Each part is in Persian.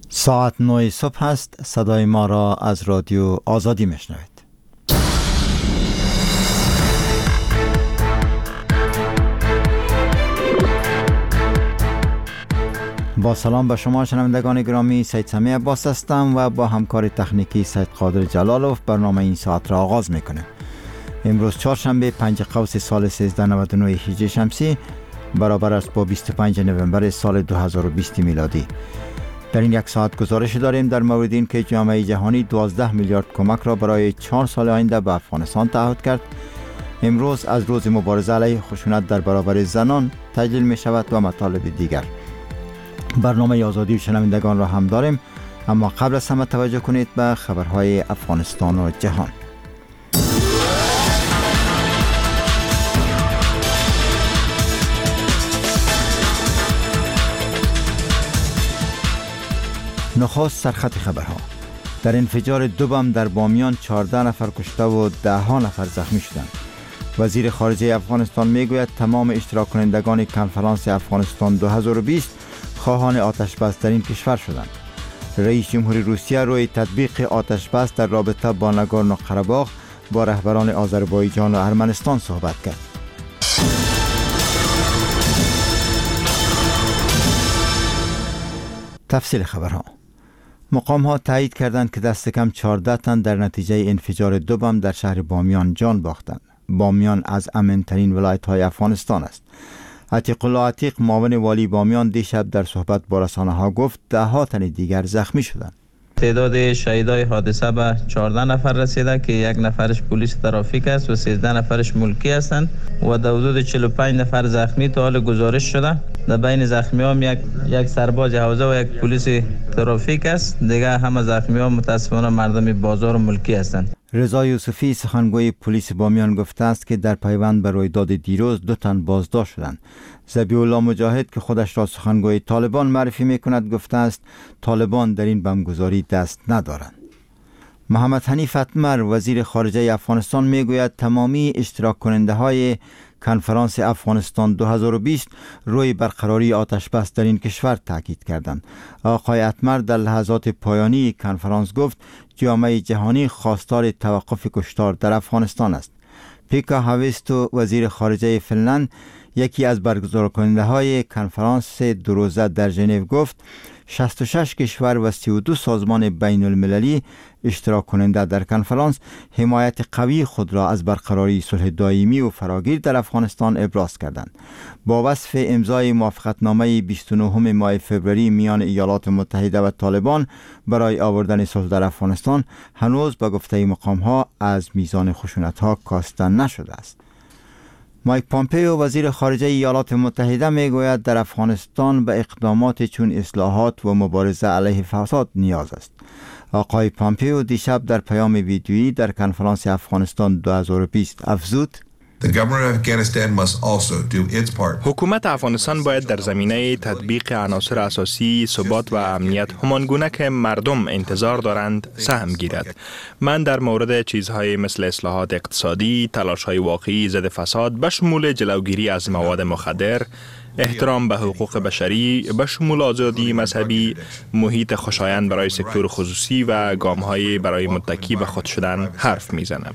ساعت 9 صبح است. صدای ما را از رادیو آزادی میشنوید. با سلام به شما شنوندگان گرامی، سید سمی عباس هستم و با همکار تکنیکی سید قادر جلالوف برنامه این ساعت را آغاز میکنیم. امروز چهارشنبه 5 قوس سال 1399 هجری شمسی برابر است با 25 نوامبر سال 2020 میلادی. در این یک ساعت گزارش داریم در مورد این که جامعه جهانی 12 میلیارد کمک را برای 4 سال آینده به افغانستان تعهد کرد. امروز از روز مبارزه علیه خشونت در برابر زنان تجلیل می شود و مطالب دیگر. برنامه آزادی شنوندگان را هم داریم، اما قبل از همه توجه کنید به خبرهای افغانستان و جهان. نخست سرخط خبرها. در انفجار 2 بم در بامیان 14 نفر کشته و 10 نفر زخمی شدند. وزیر خارجه افغانستان میگوید تمام اشتراک کنندگان کنفرانس افغانستان 2020 خواهان آتش بس در این کشور شدند. رئیس جمهوری روسیه روی تطبیق آتش بس در رابطه با ناگورنو قره‌باغ با رهبران آذربایجان و ارمنستان صحبت کرد. تفصیل خبرها. مقام ها تایید کردند که دست کم 14 تن در نتیجه انفجار 2 بم در شهر بامیان جان باختند. بامیان از امن‌ترین ولایت های افغانستان است. عتیق الله عتیق، معاون والی بامیان، دیشب در صحبت با رسانه ها گفت 10 تن دیگر زخمی شدند. تعداد شهیدای حادثه به 14 نفر رسیده که 1 نفرش پلیس ترافیک است و 13 نفرش ملکی هستند و در حدود 45 نفر زخمی تا حال گزارش شده. در بین زخمی ها یک سرباز حوزه و یک پلیس ترافیک است. دیگه همه زخمی ها متاسفانه مردم بازار و ملکی هستند. رضا یوسفی، سخنگوی پلیس بامیان، گفته است که در پیوند به رویداد دیروز 2 تن بازداشت شدند. ذبیح الله مجاهد که خودش را سخنگوی طالبان معرفی میکند گفته است طالبان در این بمبگذاری دست ندارند. محمد حنیف اتمر، وزیر خارجه افغانستان، میگوید تمامی اشتراک کننده های کنفرانس افغانستان 2020 روی برقراری آتش بس در این کشور تاکید کردند. آقای اتمر در لحظات پایانی کنفرانس گفت جامعه جهانی خواستار توقف کشتار در افغانستان است. پیکا هاویستو، وزیر خارجه فنلند، یکی از برگزار کننده های کنفرانس 2 روزه در ژنو، گفت 66 کشور و 32 سازمان بین المللی اشتراک کننده در کنفرانس حمایت قوی خود را از برقراری صلح دائمی و فراگیر در افغانستان ابراز کردند. با وصف امضای موافقتنامه 29 ماه فوریه میان ایالات متحده و طالبان برای آوردن صلح در افغانستان هنوز به گفته مقام ها از میزان خشونت ها کاسته نشده است. مایک پامپیو، وزیر خارجه ایالات متحده، میگوید در افغانستان به اقدامات چون اصلاحات و مبارزه علیه فساد نیاز است. آقای پامپیو دیشب در پیام ویدیویی در کنفرانس افغانستان 2020 افزود: حکومت افغانستان باید در زمینه تطبیق عناصر اساسی ثبات و امنیت همانگونه که مردم انتظار دارند سهم گیرد. من در مورد چیزهای مثل اصلاحات اقتصادی، تلاش‌های واقعی ضد فساد به شمول جلوگیری از مواد مخدر، احترام به حقوق بشری به شمول آزادی مذهبی، محیط خوشایند برای سکتور خصوصی و گام‌های برای متکی به خود شدن حرف می‌زنم.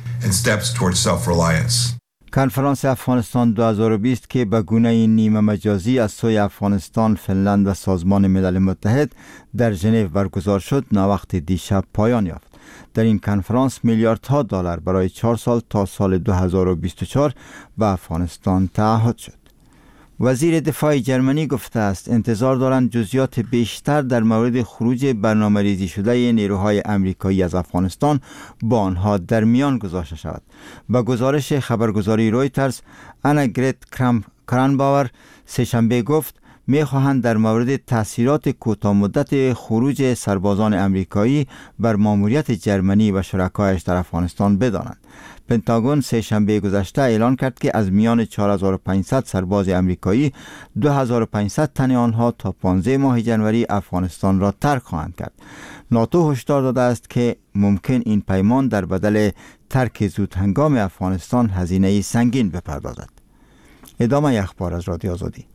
کنفرانس افغانستان 2020 که به گونه نیمه مجازی از سوی افغانستان، فنلند و سازمان ملل متحد در ژنو برگزار شد، ناوقت دیشب پایان یافت. در این کنفرانس میلیاردها دلار برای 4 سال تا سال 2024 به افغانستان تعهد شد. وزیر دفاع جرمنی گفته است انتظار دارند جزئیات بیشتر در مورد خروج برنامه‌ریزی شده نیروهای آمریکایی از افغانستان با آنها در میان گذاشته شود. با گزارش خبرگزاری رویترز، انا گرت کرانباور سه‌شنبه گفت می‌خواهند در مورد تأثیرات کوتاه مدت خروج سربازان آمریکایی بر ماموریت جرمنی و شرکایش در افغانستان بدانند. پنتاگون سه‌شنبه گذشته اعلان کرد که از میان 4500 سرباز آمریکایی 2500 تن آنها تا 15 ماه جنوری افغانستان را ترک خواهند کرد. ناتو هشدار داده است که ممکن این پیمان در بدل ترک زود هنگام افغانستان هزینه سنگین بپردازد. ادامه اخبار از رادیو آزادی.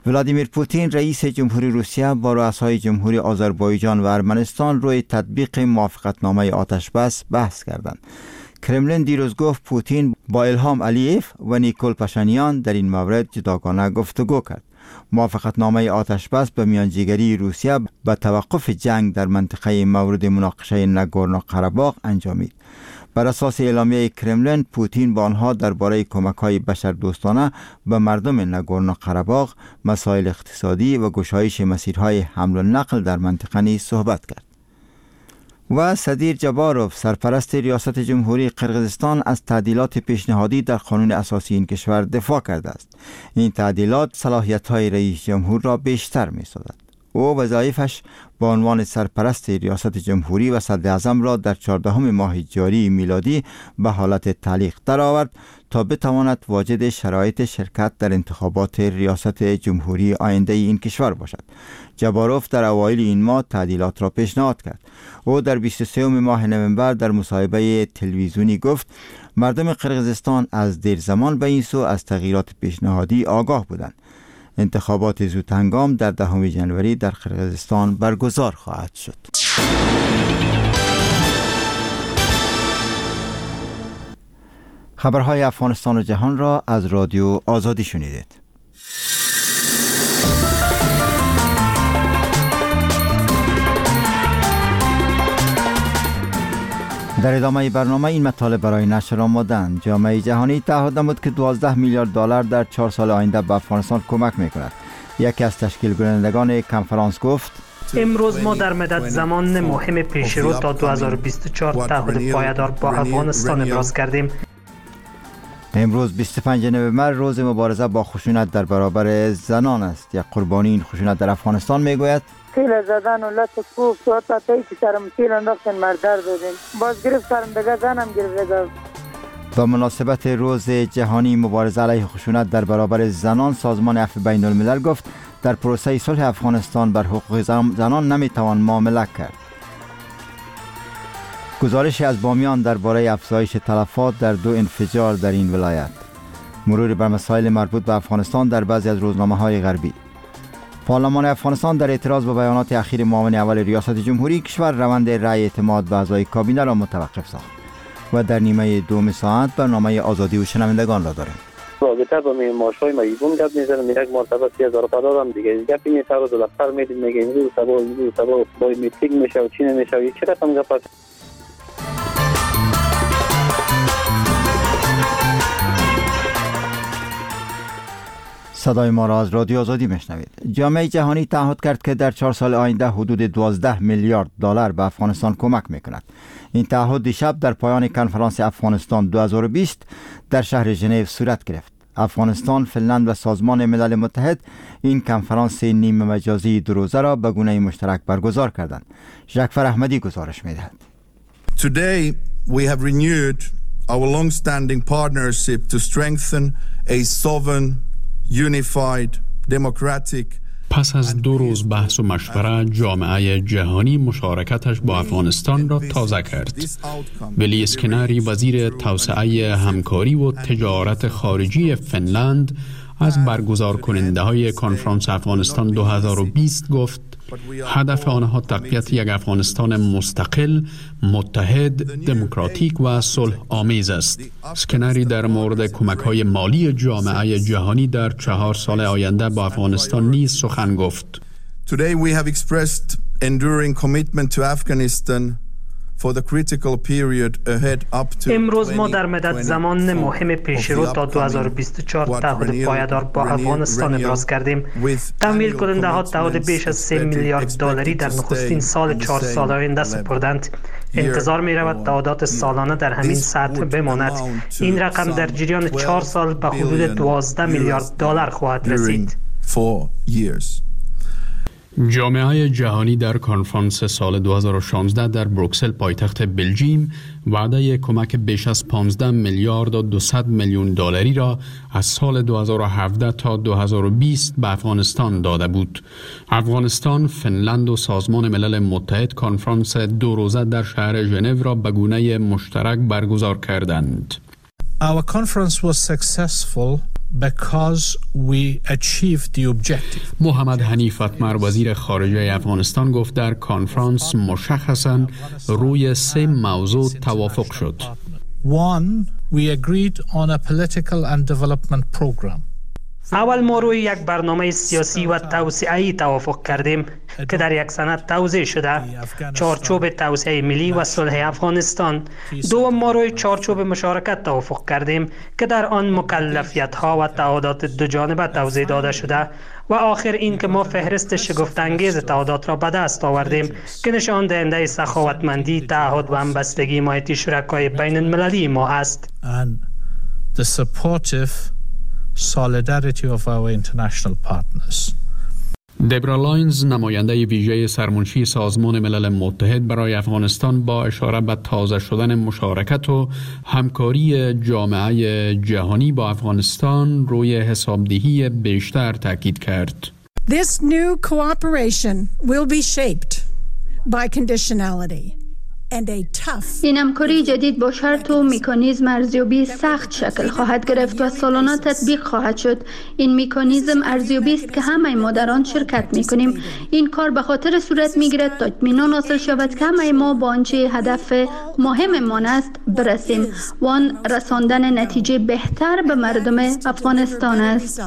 ولادیمیر پوتین رئیس جمهوری روسیه با رؤسای جمهوری آذربایجان و ارمنستان روی تطبیق موافقتنامه آتشبس بحث کردند. کرملین دیروز گفت پوتین با ایلهام علییف و نیکول پاشینیان در این مورد جداگانه گفتگو کرد. موافقتنامه آتشبس به میانجیگری روسیه به توقف جنگ در منطقه مورد مناقشه ناگورنو قره‌باغ انجامید. بر اساس اعلامیه کرملین، پوتین با آنها درباره کمک‌های بشردوستانه به مردم ناگورنو قره‌باغ، مسائل اقتصادی و گشایش مسیرهای حمل و نقل در منطقه نیز صحبت کرد. و سدیر جباروف، سرپرست ریاست جمهوری قرقیزستان، از تعدیلات پیشنهادی در قانون اساسی این کشور دفاع کرده است. این تعدیلات صلاحیت‌های رئیس جمهور را بیشتر می‌سازد. او وظایفش با عنوان سرپرست ریاست جمهوری و صدراعظم را در 14 ماه جاری میلادی به حالت تعلیق درآورد تا بتواند واجد شرایط شرکت در انتخابات ریاست جمهوری آینده این کشور باشد. جباروف در اوایل این ماه تعدیلات را پیشنهاد کرد. او در 23 ماه نوامبر در مصاحبه تلویزیونی گفت مردم قرقیزستان از دیر زمان به این سو از تغییرات پیشنهادی آگاه بودند. انتخابات زودهنگام در 10 ژانویه در قرقیزستان برگزار خواهد شد. خبرهای افغانستان و جهان را از رادیو آزادی شنیدید. در ادامه برنامه این مطالب برای نشر آماده‌اند. جامعه جهانی تعهد نمود که 12 میلیارد دلار در 4 سال آینده به افغانستان کمک می‌کند. یکی از تشکیل کنندگان کنفرانس گفت امروز ما در مدت زمان مهم پیشرو تا 2024 تعهد پایدار با افغانستان ابراز کردیم. امروز 25 نوامبر روز مبارزه با خشونت در برابر زنان است. یک قربانی این خشونت در افغانستان میگوید تیل زدن و لط کوفت و تا تایی که سرم تیل انداختن مردر دادیم. باز گرفت سرم دگه زنم گرفت. با مناسبت روز جهانی مبارزه علیه خشونت در برابر زنان، سازمان عفو بین الملل گفت در پروسه صلح افغانستان بر حقوق زنان نمیتوان معامله کرد. گزارشی از بامیان درباره افزایش تلفات در 2 انفجار در این ولایت. مرور بر مسائل مربوط به افغانستان در بعضی از روزنامه‌های غربی. پارلمان افغانستان در اعتراض به بیانات اخیر معاون اول ریاست جمهوری کشور روند رأی اعتماد به اعضای کابینه را متوقف ساخت. و در نیمه دوم ساعت برنامه آزادی و شنوندگان را داریم. رابطه با ماشای مایبون گپ میزنم، یک مرتبه 30,000 دادم دیگه. گپ این سر از دفتر میدید میگه امروز صبح با میتینگ میشه و چی نمیشه. چه رقم گپ است؟ صدای ما را از رادیو آزادی میشنوید. جامعه جهانی تعهد کرد که در 4 سال آینده حدود 12 میلیارد دلار به افغانستان کمک میکند. این تعهد دیشب در پایان کنفرانس افغانستان 2020 در شهر ژنو صورت گرفت. افغانستان، فنلند و سازمان ملل متحد این کنفرانس نیمه مجازی 2 روزه را به گونه مشترک برگزار کردند. جعفر احمدی گزارش میدهد. Today we have renewed our long-standing partnership to strengthen a sovereign, unified, democratic. پس از 2 روز بحث و مشوره، جامعه جهانی مشارکتش با افغانستان را تازه کرد. ولی اسکناری، وزیر توسعه همکاری و تجارت خارجی فنلند، از برگزار کننده های کنفرانس افغانستان 2020 گفت هدف آنها تقویت یک افغانستان مستقل، متحد، دموکراتیک و صلح آمیز است. اسکنری در مورد کمک‌های مالی جامعه جهانی در 4 سال آینده با افغانستان نیز سخن گفت. Today we have expressed enduring commitment to Afghanistan for the critical period ahead up to. امروز ما در مدت زمان مهم پیشرو تا 2024 تعهد پایدار با افغانستان ابراز کردیم. تمویل کننده ها تعهد بیش از 3 میلیارد دلاری در نخستین سال 4 سال آینده سپردند. انتظار می رود تعهدات سالانه در همین سطح بماند. این رقم در جریان 4 سال به حدود 12 میلیارد دلار خواهد رسید. جامعه جهانی در کنفرانس سال 2016 در بروکسل پایتخت بلژیم وعده کمک بیش از 15 میلیارد و 200 میلیون دلاری را از سال 2017 تا 2020 به افغانستان داده بود. افغانستان، فنلند و سازمان ملل متحد کنفرانس 2 روزه در شهر ژنو را به گونه مشترک برگزار کردند. Our conference was successful because we achieved the objective. محمد حنیف اتمر وزیر خارجه افغانستان گفت در کنفرانس مشخصاً روی 3 موضوع توافق شد. One, we agreed on a political and development program. اول ما روی یک برنامه سیاسی و توسعه‌ای توافق کردیم که در یک سند توضیح شده، چارچوب توسعه ملی و صلح افغانستان. دوم، ما روی چارچوب مشارکت توافق کردیم که در آن مکلفیت‌ها و تعهدات دو جانبه توضیح داده شده و آخر این که ما فهرست شگفت‌انگیز تعهدات را به دست آوردیم که نشان دهنده سخاوتمندی، تعهد و همبستگی حمایتی شرکای بین المللی ما است. And the supportive solidarity of our international partners. دبرا لاینز نماینده ویژه سرمنشی سازمان ملل متحد برای افغانستان با اشاره به تازه شدن مشارکت و همکاری جامعه جهانی با افغانستان روی حسابدهی بیشتر تاکید کرد. This new cooperation will be shaped by conditionality. این همکاری جدید با شرط و مکانیزم ارزیابی سخت شکل خواهد گرفت و سالانه تطبیق خواهد شد. این مکانیزم ارزیابی است که همه ما در آن شرکت می‌کنیم. این کار به خاطر صورت می‌گیرد تا اطمینان حاصل شود که همه ما با آنچه هدف مهممان است برسیم و آن رساندن نتیجه بهتر به مردم افغانستان است.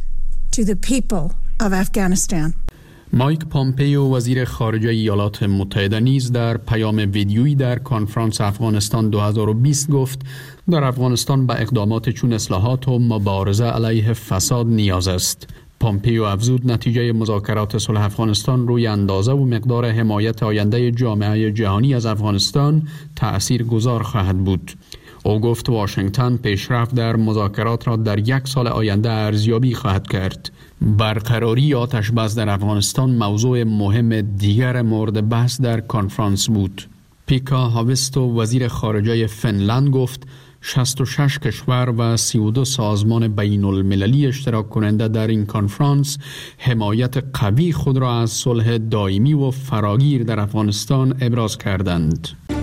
مایک پامپیو وزیر خارجه ایالات متحده نیز در پیام ویدیویی در کنفرانس افغانستان 2020 گفت در افغانستان به اقدامات چون اصلاحات و مبارزه علیه فساد نیاز است. پامپیو افزود نتیجه مذاکرات صلح افغانستان روی اندازه و مقدار حمایت آینده جامعه جهانی از افغانستان تأثیر گذار خواهد بود. او گفت واشنگتن پیشرفت در مذاکرات را در 1 سال آینده ارزیابی خواهد کرد. برقراری آتش بس در افغانستان موضوع مهم دیگر مورد بحث در کنفرانس بود. پیکا هاویستو وزیر خارجه فنلند گفت 66 کشور و 32 سازمان بین المللی اشتراک کننده در این کنفرانس حمایت قوی خود را از صلح دائمی و فراگیر در افغانستان ابراز کردند.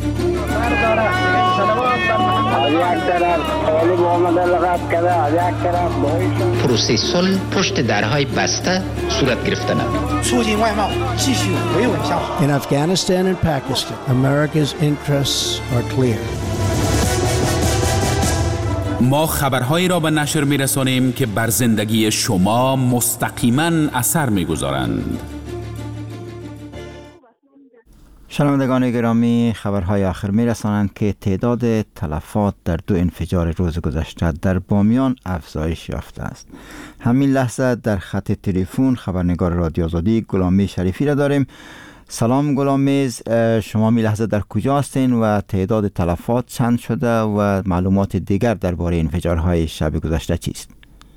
پروسه صلح پشت درهای بسته صورت گرفتن. In Afghanistan and Pakistan, America's interests are clear. ما خبرهایی را به نشر می‌رسانیم که بر زندگی شما مستقیما اثر می‌گذارند. شنوندگان گرامی، خبرهای آخر می‌رسانند که تعداد تلفات در 2 انفجار روز گذشته در بامیان افزایش یافته است. همین لحظه در خط تلفن خبرنگار رادیو آزادی غلامی شریفی را داریم. سلام غلامیز، شما می لحظه در کجا هستین و تعداد تلفات چند شده و معلومات دیگر درباره انفجارهای شب گذشته چیست؟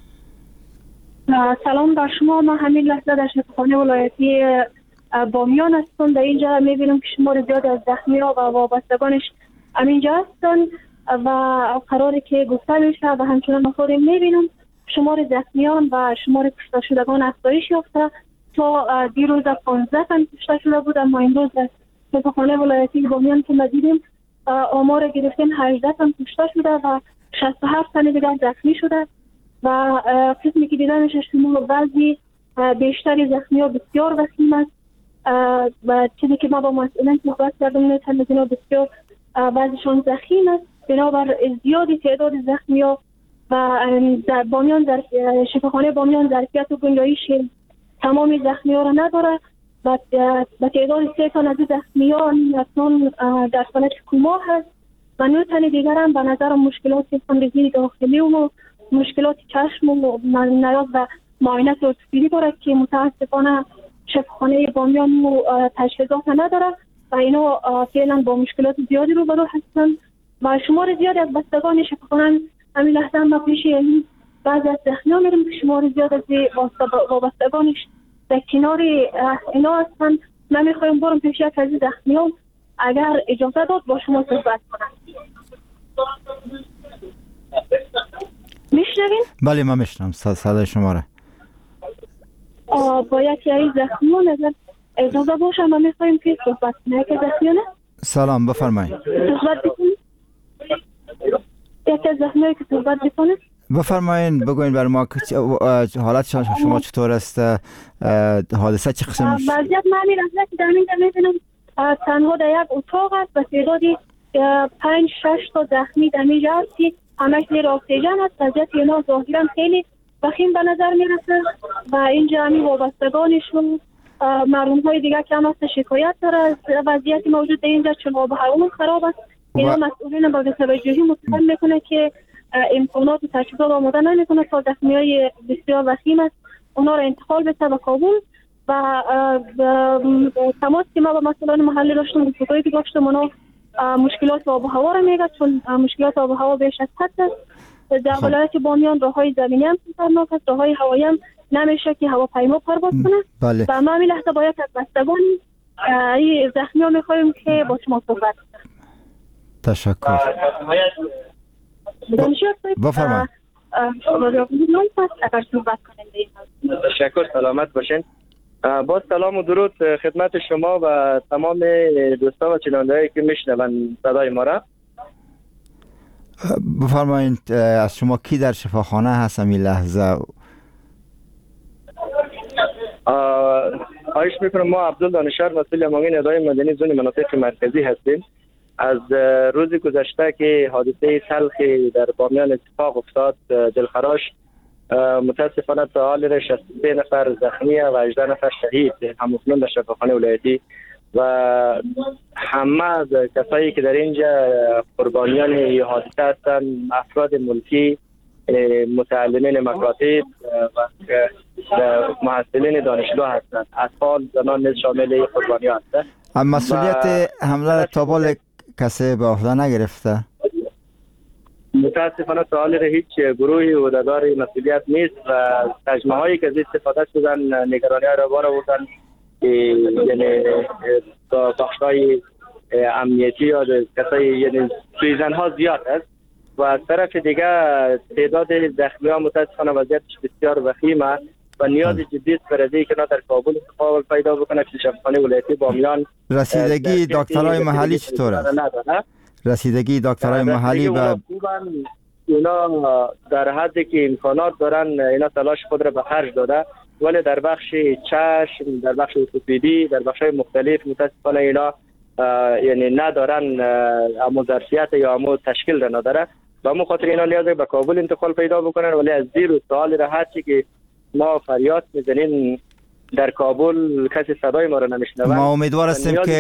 سلام بر شما. ما همین لحظه در شفاخانه ولایتی بامیان هستم. در اینجا میبینم که شمار زیاد از زخمی‌ها و وابستگانش همینجا هستن و قراره که گفته میشه و همچنان افراد میبینم شمار زخمیان و شمار کشته شدگان افزایش یافته. تا دیروز 15 تن کشته شده بود، اما امروز در شفاخانه ولایتی بامیان که ما دیدیم آمار گرفتیم 18 تن کشته شده و 67 تن دیگر زخمی شده و قسمی که دیدنش شمار بعضی بیشتری زخمی ها بسیار وسیم است و چیزی که ما با مسئولین صحبت کردیم تلویزیون بسیار بعضیشان زخیم است. بنابر زیادی تعداد زخمی ها و در بامیان در شفاخانه بامیان ظرفیت و گنجایش تمامی زخمی ها را نداره و تعداد 3 تن از زخمی ها در حالت کما هست و 9 تن دیگر هم به نظر مشکلات خونریزی داخلی و مشکلات چشم و نیاز و معاینات ارتوپدی دارد که متاسفانه شفاخانه بامیان تجهیزات نداره و اینا فعلا با مشکلات زیادی روبرو هستند و شمار زیادی از بستگان شفاخانه همین لحظه ما پیش بعضی از زخمی‌ها میریم که شمار زیاد از وابستگانش در کنار اینا هستن. من میخوایم برم پیش یک از زخمی‌ها اگر اجازه داد با شما صحبت کنم. میشنوین؟ بله من میشنم صدای شما را. با یکی از زخمی‌ها اگر اجازه باشه من میخوایم که صحبت کنم. یکی از زخمی‌ها سلام بفرمایید. صحبت بکنید. یکی از زخمی‌ها که صحبت بکنید. بفرمایید بگوین بر ما حالت شما چطور است؟ حادثه چه قسم؟ وضعیت معمول است که در اینجا می‌بینم تنها در یک اتاق است و تعدادی 5-6 تا زخمی در اینجا است که همش زیر اکسیژن است. وضعیت اینا ظاهراً خیلی وخیم به نظر میرسه و اینجا همین وابستگانشون مردم‌های دیگه که هم هست شکایت داره از وضعیتی موجود در اینجا، چون آب و هوا خراب است. اینا مسئولین با توجهی مطمئن میکنه که امکانات و تجهیزات آماده نمیکنه تا زخمیای بسیار وخیم است اونا را انتقال بده به کابل. و تماس که ما با مسئولان محلی داشتم گفتگویی که داشتم اونا مشکلات آب و هوا را میگه، چون مشکلات آب و هوا بیش از حد است. در ولایت بامیان راههای زمینی هم خطرناک است، راههای هوایی هم نمیشه که هواپیما پرواز کنه. بله. و ما همین لحظه باید از بستگان این زخمی ها میخوایم که با شما صحبت کنیم. تشکر. بفرمایید. تشکر، سلامت باشین. با سلام و درود خدمت شما و تمام دوستا و چناندهایی که میشنون صدای ما را. بفرمایید از شما کی در شفاخانه هست این لحظه؟ خواهش میکنم. ما عبدالدانشار مسئول امانگی ندای مدنی زون مناطق مرکزی هستیم. از روز گذشته که حادثه تلخی در بامیان اتفاق افتاد دلخراش، متاسفانه تا حال 63 نفر زخمی و 18 نفر شهید همکنون در شفاخانه ولایتی و همه کسایی که در اینجا قربانیان این حادثه هستند افراد ملکی، متعلمین مکاتب و محصلین دانشگاه هستند. اطفال، زنان نیز شامل قربانیان هستند. مسئولیت حمله تابال کسی به عهده نگرفته؟ متاسفانه تا حال هیچ گروهی عهدهدار مسئولیت نیست و تجمع هایی که از استفاده شدن نگرانی ها را بردن، یعنی بخش‌های امنیتی یا کسایی، یعنی سویزن ها زیاد است و از طرف دیگه تعداد زخمی ها متاسفانه وضعیتش بسیار وخیم است و نیاز جدی است برای که در کابل اتفاق پیدا بکنه که شفاخانه ولایتی بامیان. رسیدگی دکترای محلی چطور است؟ رسیدگی دکترای محلی و اینا در حدی که امکانات دارن اینا تلاش خود را به خرج داده، ولی در بخش چشم، در بخش ارتوپدی، در بخش‌های مختلف متاسفانه اینا یعنی ندارن امو ظرفیت یا امو تشکیل را نداره و امو خاطر اینا نیاز به کابل انتقال پیدا بکنن. ولی از دیر و سوال راحتی که ما فریاد میزنیم در کابل کسی صدای ما را نمیشنوه. ما امیدوار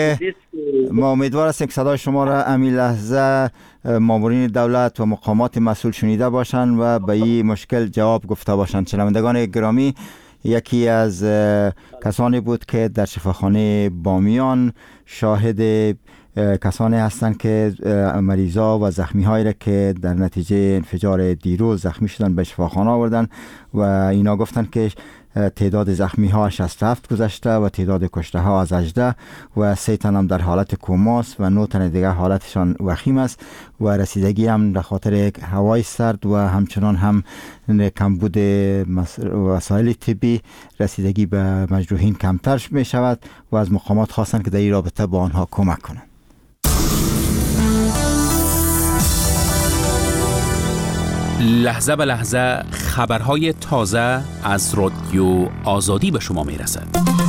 هستیم که صدای شما را همین لحظه مامورین دولت و مقامات مسئول شنیده باشند و به این مشکل جواب گفته باشند. شنوندگان گرامی، یکی از کسانی بود که در شفاخانه بامیان شاهد کسانی هستند که مریضا و زخمی هایی را که در نتیجه انفجار دیروز زخمی شدن به شفاخانه آوردن و اینا گفتن که تعداد زخمی ها 67 گذشته و تعداد کشته ها از 18 و 3 تن هم در حالت کوماست و 9 تن دیگه حالتشان وخیم است و رسیدگی هم به خاطر هوای سرد و همچنان هم کمبود وسایل طبی رسیدگی به مجروحین کمتر می شود و از مقامات خواستند که در این رابطه با آنها کمک کنند. لحظه به لحظه خبرهای تازه از رادیو آزادی به شما میرسد.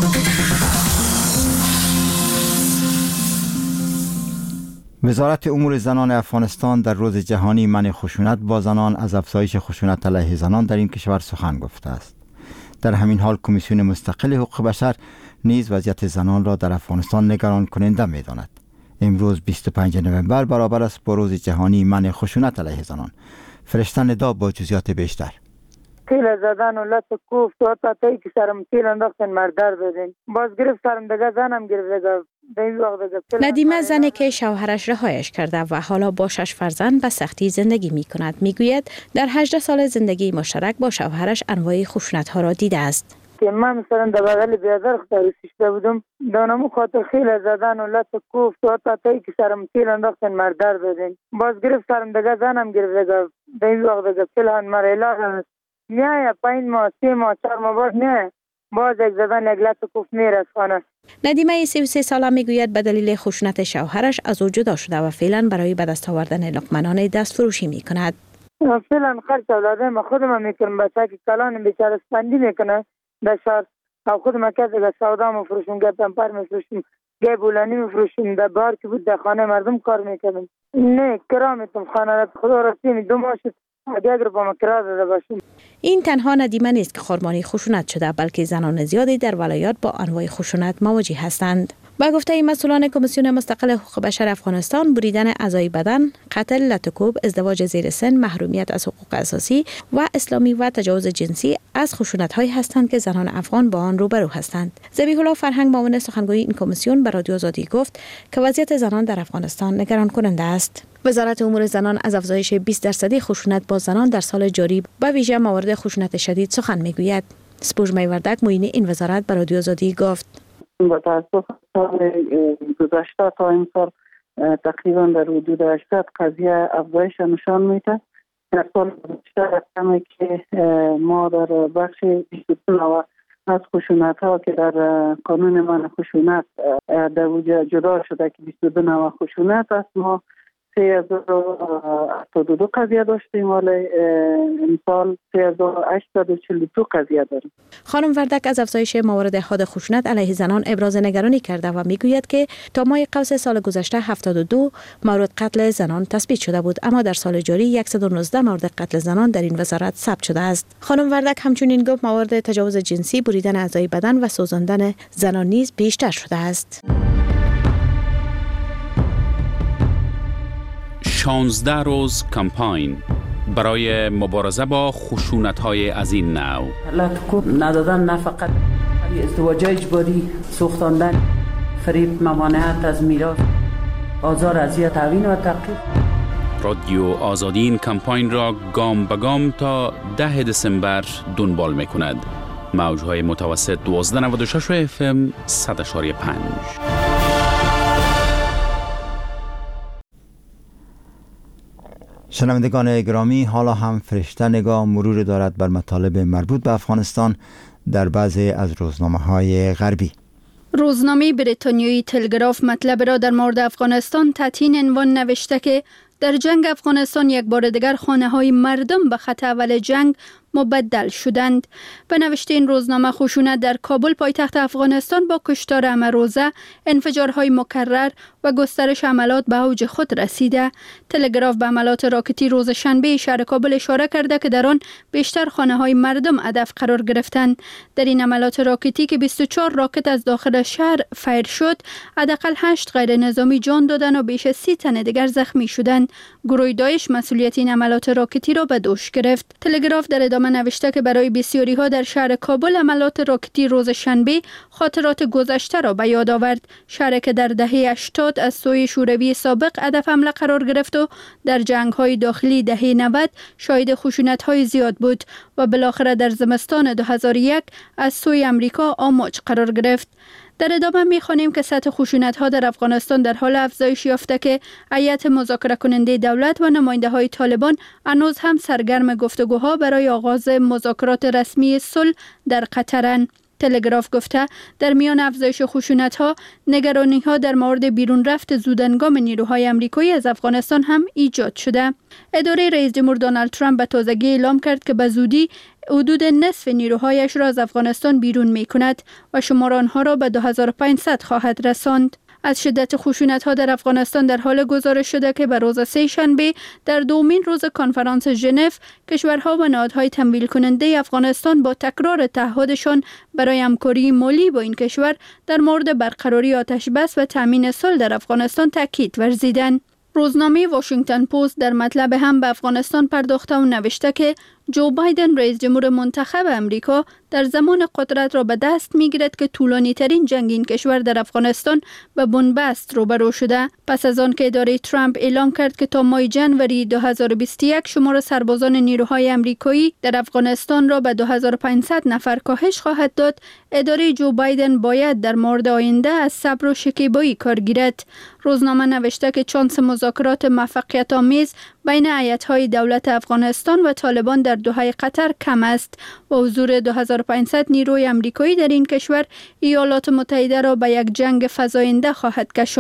وزارت امور زنان افغانستان در روز جهانی منع خشونت با زنان از افزایش خشونت علیه زنان در این کشور سخن گفته است. در همین حال کمیسیون مستقل حقوق بشر نیز وضعیت زنان را در افغانستان نگران کننده می‌داند. امروز 25 نوامبر برابر است با روز جهانی منع خشونت علیه زنان. فرشته ندا با جزئیات بیشتر. تیل زدن و لط کوفت و تایی که سرم تیل انداختن مردر دادن. باز گرفت سرم دیگه زنم گرفت دیگه. ندیمه زنی که شوهرش رهایش کرده و حالا با 6 فرزند به سختی زندگی می کند میگوید در 18 سال زندگی مشترک با شوهرش انواع خشونت ها را دیده است. که من مثلا در بغل بیادر خطرشیشته بودم دانمو خاطر خیلی زدن و لط کوفت و تایی که سرم تیل انداختن مردر دادن. باز گرفت سرم دیگه زنم گرفت دیگه پلان مرایلا نه 5 ماه 3 ماه 4 ماه بعد نه باز یک زدن یک لط کوفت میرسانه. ندیمه 33 ساله میگوید به دلیل خشونت شوهرش از او جدا شده و فعلا برای به دست آوردن لقمه‌نان دست فروشی میکند. فعلا خرج اولاده ما خودم میکنم، بچه که کلان بیچاره سپندی میکنه در شهر او خودم که دیگه سودا مفروشم، گه پمپر مفروشم، گه بولانی مفروشم، در بار که بود در خانه مردم کار میکنم. نه کرا میتونم خانه را خدا راستی 2 ماه شد اگر با ما کرا داده باشم. این تنها ندیمه نیست که خرمانی خشونت شده، بلکه زنان زیادی در ولایات با انواع خشونت مواجه هستند. با گفته مسئولان کمیسیون مستقل حقوق بشر افغانستان، بریدن اعضای بدن، قتل، لطکوب، ازدواج زیر سن، محرومیت از حقوق اساسی و اسلامی و تجاوز جنسی از خشونت‌هایی هستند که زنان افغان با آن روبرو هستند. ذبیح الله فرهنگ، معاون سخنگوی این کمیسیون، به رادیو آزادی گفت که وضعیت زنان در افغانستان نگران کننده است. وزارت امور زنان از افزایش 20% خشونت با زنان در سال جاری به ویژه موارد خشونت شدید سخن میگوید. سپوږمۍ وردک، معین این وزارت، به رادیو آزادی گفت: با توسط سال گذشته تا این سال تقریبا در حدود 80 قضیه افزایش نشان میده. در سال گذشته رقمی که ما در بخش 22 از خشونت ها که در قانون من خشونت در وجود جدا شده که 22 خشونت است، ما 3082 قضیه داشتیم، ولی امسال 3842 قضیه داریم. خانم وردک از افزایش موارد حاد خشونت علیه زنان ابراز نگرانی کرده و میگوید که تا ماه قوس سال گذشته 72 مورد قتل زنان تثبیت شده بود، اما در سال جاری 119 مورد قتل زنان در این وزارت ثبت شده است. خانم وردک همچنین گفت موارد تجاوز جنسی، بریدن اعضای بدن و سوزاندن زنان نیز بیشتر شده است. 16 روز کمپاین برای مبارزه با خشونت‌های از این نوع. لطکوب ندادن، نه فقط ازدواج اجباری، سوختاندن، فریب، ممانعت از میراث، آزار، اذیت، تعوین و تعقیب. رادیو آزادی این کمپاین را گام به گام تا 10 دسامبر دنبال می‌کند. موج‌های متوسط 1296 FM 100.5. شنوندگان گرامی، حالا هم فرشته نگاه مرور دارد بر مطالب مربوط به افغانستان در بعضی از روزنامه‌های غربی. روزنامه بریتانیایی تلگراف مطلب را در مورد افغانستان تحت این عنوان نوشته که در جنگ افغانستان یک بار دیگر خانه‌های مردم به خط اول جنگ مبدل شدند. به نوشته این روزنامه، خشونت در کابل پایتخت افغانستان با کشتار امروزه، انفجارهای مکرر و گسترش حملات به اوج خود رسیده. تلگراف به حملات راکتی روز شنبه شهر کابل اشاره کرده که در آن بیشتر خانه‌های مردم هدف قرار گرفتند. در این حملات راکتی که 24 راکت از داخل شهر فایر شد، حداقل 8 غیر نظامی جان دادند و بیش از 30 تن دیگر زخمی شدند. گروه داعش مسئولیت این حملات راکتی را به دوش گرفت. تلگراف در ادامه نوشته که برای بسیاری ها در شهر کابل حملات راکتی روز شنبه خاطرات گذشته را به یاد آورد. شهری که در دهه 80 از سوی شوروی سابق هدف حمله قرار گرفت و در جنگ های داخلی دهه 90 شاهد خشونت های زیاد بود و بالاخره در زمستان 2001 از سوی امریکا آماج قرار گرفت. در ادامه می‌خوانیم که سطح خشونت‌ها در افغانستان در حال افزایش یافته که هیئت مذاکره کننده دولت و نماینده‌های طالبان هنوز هم سرگرم گفتگوها برای آغاز مذاکرات رسمی صلح در قطرند. تلگراف گفته در میان افزایش خشونت‌ها، نگرانی‌ها در مورد بیرون رفت زودهنگام نیروهای آمریکایی از افغانستان هم ایجاد شده. اداره رئیس جمهور دونالد ترامپ به تازگی اعلام کرد که به زودی حدود نصف نیروهایش را از افغانستان بیرون می‌کند و شمار آنها را به 2500 خواهد رساند. از شدت خشونت‌ها در افغانستان در حال گزارش شده که به روز سه‌شنبه در دومین روز کنفرانس ژنو، کشورها و نهادهای تمویل کننده افغانستان با تکرار تعهدشان برای همکاری مالی با این کشور در مورد برقراری آتش‌بس و تامین صلح در افغانستان تاکید ورزیدند. روزنامه واشنگتن پست در مطلب هم به افغانستان پرداخته و نوشته که جو بایدن رئیس جمهور منتخب امریکا در زمان قدرت را به دست می‌گیرد که طولانی ترین جنگ این کشور در افغانستان به بنبست روبرو شده. پس از آن که اداره ترامپ اعلام کرد که تا ماه ژانویه 2021 شمار سربازان نیروهای آمریکایی در افغانستان را به 2500 نفر کاهش خواهد داد، اداره جو بایدن باید در مورد آینده از صبر و شکیبایی کار گیرد. روزنامه نوشته که شانس مذاکرات موفقیت آمیز بین هیئت‌های دولت افغانستان و طالبان در دوحه قطر کم است و حضور 2500 نیروی آمریکایی در این کشور ایالات متحده را به یک جنگ فزاینده خواهد کشاند.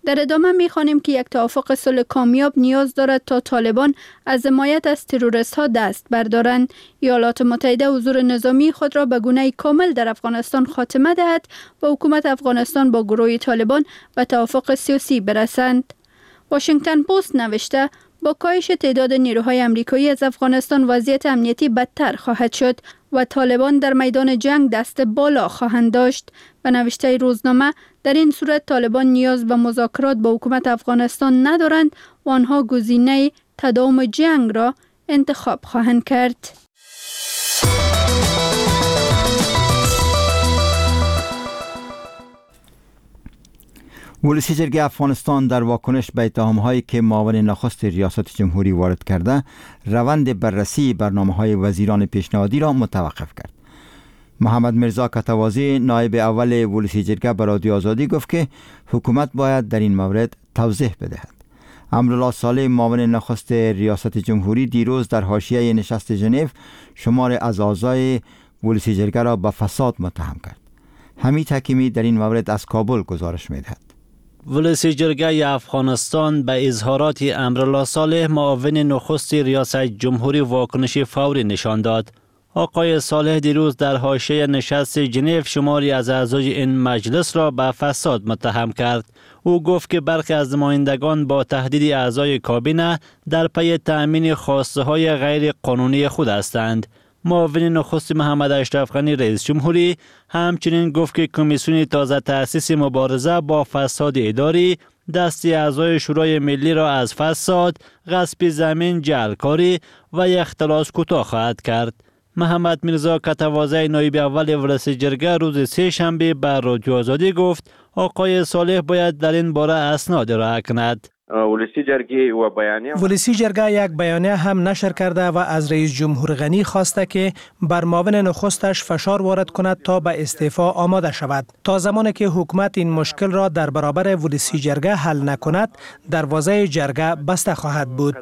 در ادامه می‌خوانیم که یک توافق صلح کامیاب نیاز دارد تا طالبان از حمایت از تروریست‌ها دست بردارند. ایالات متحده حضور نظامی خود را به گونه کامل در افغانستان خاتمه دهد و حکومت افغانستان با گروه طالبان به توافق سیاسی برسند. واشنگتن پست نوشته با کاهش تعداد نیروهای آمریکایی از افغانستان وضعیت امنیتی بدتر خواهد شد و طالبان در میدان جنگ دست بالا خواهند داشت. به نوشته روزنامه در این صورت طالبان نیاز به مذاکرات با حکومت افغانستان ندارند و آنها گزینه تداوم جنگ را انتخاب خواهند کرد. ولسی جرگه افغانستان در واکنش به اتهام‌هایی که معاون نخست ریاست جمهوری وارد کرده، روند بررسی برنامه‌های وزیران پیشنهادی را متوقف کرد. محمد مرزا کتوازی نایب اول ولسی جرگه به رادیو آزادی گفت که حکومت باید در این مورد توضیح بدهد. امرالله صالح معاون نخست ریاست جمهوری دیروز در حاشیه نشست ژنو شمار از اعضای ولسی جرگه را به فساد متهم کرد. حمید حکیمی در این مورد از کابل گزارش می‌دهد. ولسی جرگه افغانستان به اظهارات امرالله صالح معاون نخست ریاست جمهوری واکنش فوری نشان داد. آقای صالح دیروز در حاشیه نشست ژنو شماری از اعضای این مجلس را به فساد متهم کرد. او گفت که برخی از نمایندگان با تهدید اعضای کابینه در پی تأمین خواسته های غیر قانونی خود هستند. معاون نخست محمد اشرف غنی رئیس جمهوری همچنین گفت که کمیسیون تازه تأسیس مبارزه با فساد اداری دستی اعضای شورای ملی را از فساد، غصب زمین، جعلکاری و اختلاس کوتاه خواهد کرد. محمد مرزا کتوازی نایب اول ولسی جرگه روز سه شنبه بر رادیو آزادی گفت آقای صالح باید در این باره اسناد ارائه کند. ولسی جرگه یک بیانیه هم نشر کرده و از رئیس جمهور غنی خواسته که بر معاون نخستش فشار وارد کند تا به استعفا آماده شود. تا زمانی که حکومت این مشکل را در برابر ولسی جرگه حل نکند، دروازه جرگه بسته خواهد بود.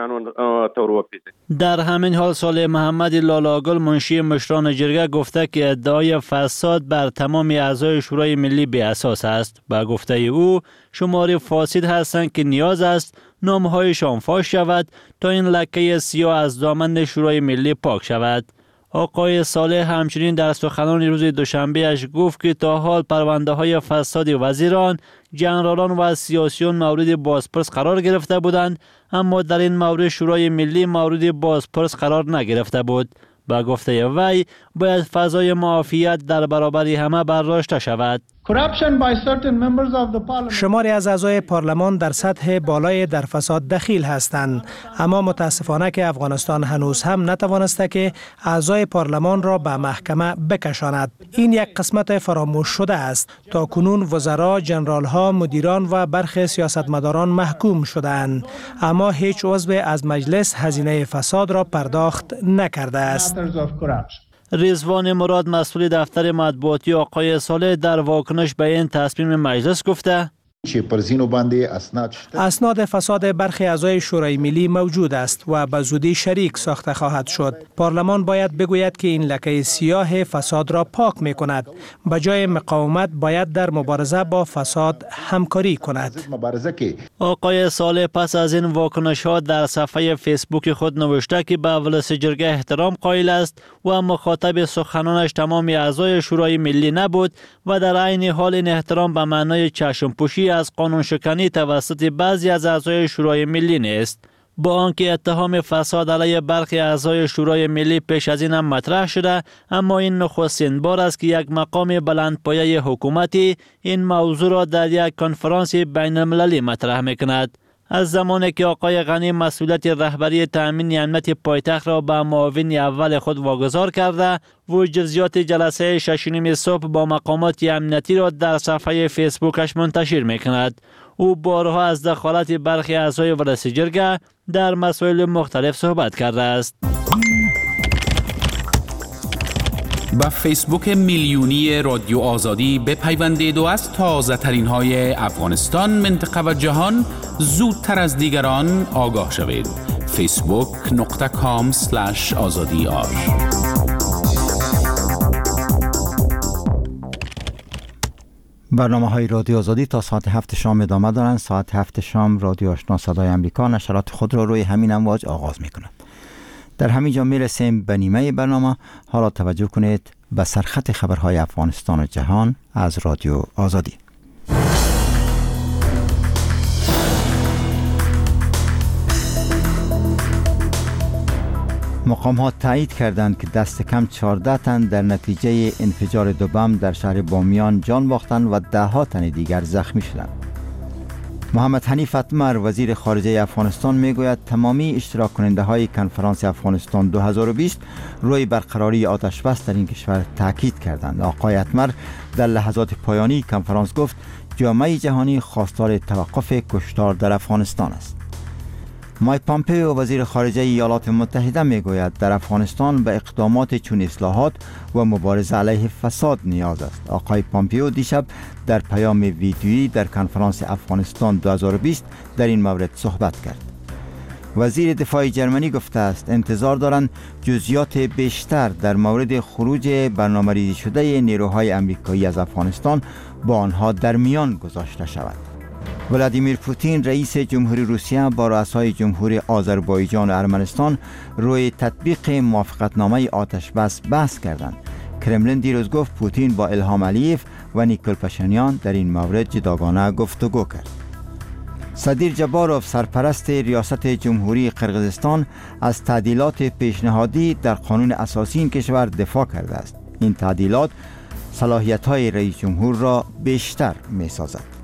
در همین حال صالح محمد لالاگل منشی مشران جرگه گفته که ادعای فساد بر تمام اعضای شورای ملی بی اساس است. با گفته او شماری فاسد هستند که نیاز است نامهایشان فاش شود تا این لکه سیاه از دامن شورای ملی پاک شود. آقای صالح همچنین در سخنان روز دوشنبه اش گفت که تا حال پرونده های فساد وزیران، جنرالان و سیاسیون مورد بازپرس قرار گرفته بودند، اما در این مورد شورای ملی مورد بازپرس قرار نگرفته بود. با گفته وی باید فضای معافیت در برابر همه برداشته شود. شماری از اعضای پارلمان در سطح بالای در فساد دخیل هستند، اما متاسفانه که افغانستان هنوز هم نتوانسته که اعضای پارلمان را به محکمه بکشاند. این یک قسمت فراموش شده است. تا کنون وزرا، جنرال‌ها، مدیران و برخی سیاستمداران محکوم شدند، اما هیچ عضو از مجلس هزینه فساد را پرداخت نکرده است. رضوان مراد مسئول دفتر مطبوعاتی آقای صالح در واکنش به این تصمیم مجلس گفته اسناد فساد برخی اعضای شورای ملی موجود است و به زودی شریک ساخته خواهد شد. پارلمان باید بگوید که این لکه سیاه فساد را پاک می کند. به جای مقاومت باید در مبارزه با فساد همکاری کند. آقای صالح پس از این واکنش ها در صفحه فیسبوک خود نوشته که به ولسی جرگه احترام قائل است و مخاطب سخنانش تمام اعضای شورای ملی نبود و در عین حال این احترام به معنای چشم پوشی از قانون شکنی توسط بعضی از اعضای شورای ملی نیست. با آنکه اتهام فساد علیه برخی اعضای شورای ملی پیش از این هم مطرح شده، اما این نخستین بار است که یک مقام بلندپایه حکومتی این موضوع را در یک کنفرانس بین المللی مطرح میکند. از زمانی که آقای غنی مسئولیت رهبری تأمین امنیت پایتخت را به معاون اول خود واگذار کرده و جزئیات جلسه 6:30 صبح با مقامات امنیتی را در صفحه فیسبوکش منتشر میکند. او بارها از دخالت برخی اعضای ولسی جرگه در مسائل مختلف صحبت کرده است. با فیسبوک میلیونی رادیو آزادی بپیوندید و از تازه ترین های افغانستان، منطقه و جهان زودتر از دیگران آگاه شوید. facebook.com/azadiar. برنامه های رادیو آزادی تا ساعت 7 شام ادامه دارند. ساعت 7 شام رادیو آشنا صدای امریکا نشرات خود را روی همین امواج آغاز می کند. در همین جا می رسیم به نیمه برنامه. حالا توجه کنید به سرخط خبرهای افغانستان و جهان از رادیو آزادی. مقامات تایید کردند که دست کم 14 تن در نتیجه انفجار دو بم در شهر بامیان جان باختند و 10 تن دیگر زخمی شدند. محمد حنیف اتمر وزیر خارجه افغانستان میگوید تمامی اشتراک کننده های کنفرانس افغانستان 2020 روی برقراری آتش بس در این کشور تاکید کردند. آقای اتمر در لحظات پایانی کنفرانس گفت جامعه جهانی خواستار توقف کشتار در افغانستان است. مایک پامپئو وزیر خارجه ایالات متحده میگوید در افغانستان به اقدامات چون اصلاحات و مبارزه علیه فساد نیاز است. آقای پامپئو دیشب در پیام ویدیویی در کنفرانس افغانستان 2020 در این مورد صحبت کرد. وزیر دفاع جرمنی گفته است انتظار دارند جزئیات بیشتر در مورد خروج برنامه‌ریزی شده نیروهای آمریکایی از افغانستان با آنها در میان گذاشته شود. ولادیمیر پوتین رئیس جمهوری روسیه با رؤسای جمهوری آذربایجان و ارمنستان روی تطبیق موافقتنامه آتش بس بحث کردند. کرملین دیروز گفت پوتین با الهام علیف و نیکول پاشینیان در این مورد جداگانه گفتگو کرد. صدیر جباروف سرپرست ریاست جمهوری قرقیزستان از تعدیلات پیشنهادی در قانون اساسی این کشور دفاع کرده است. این تعدیلات صلاحیت‌های رئیس جمهور را بیشتر می‌سازد.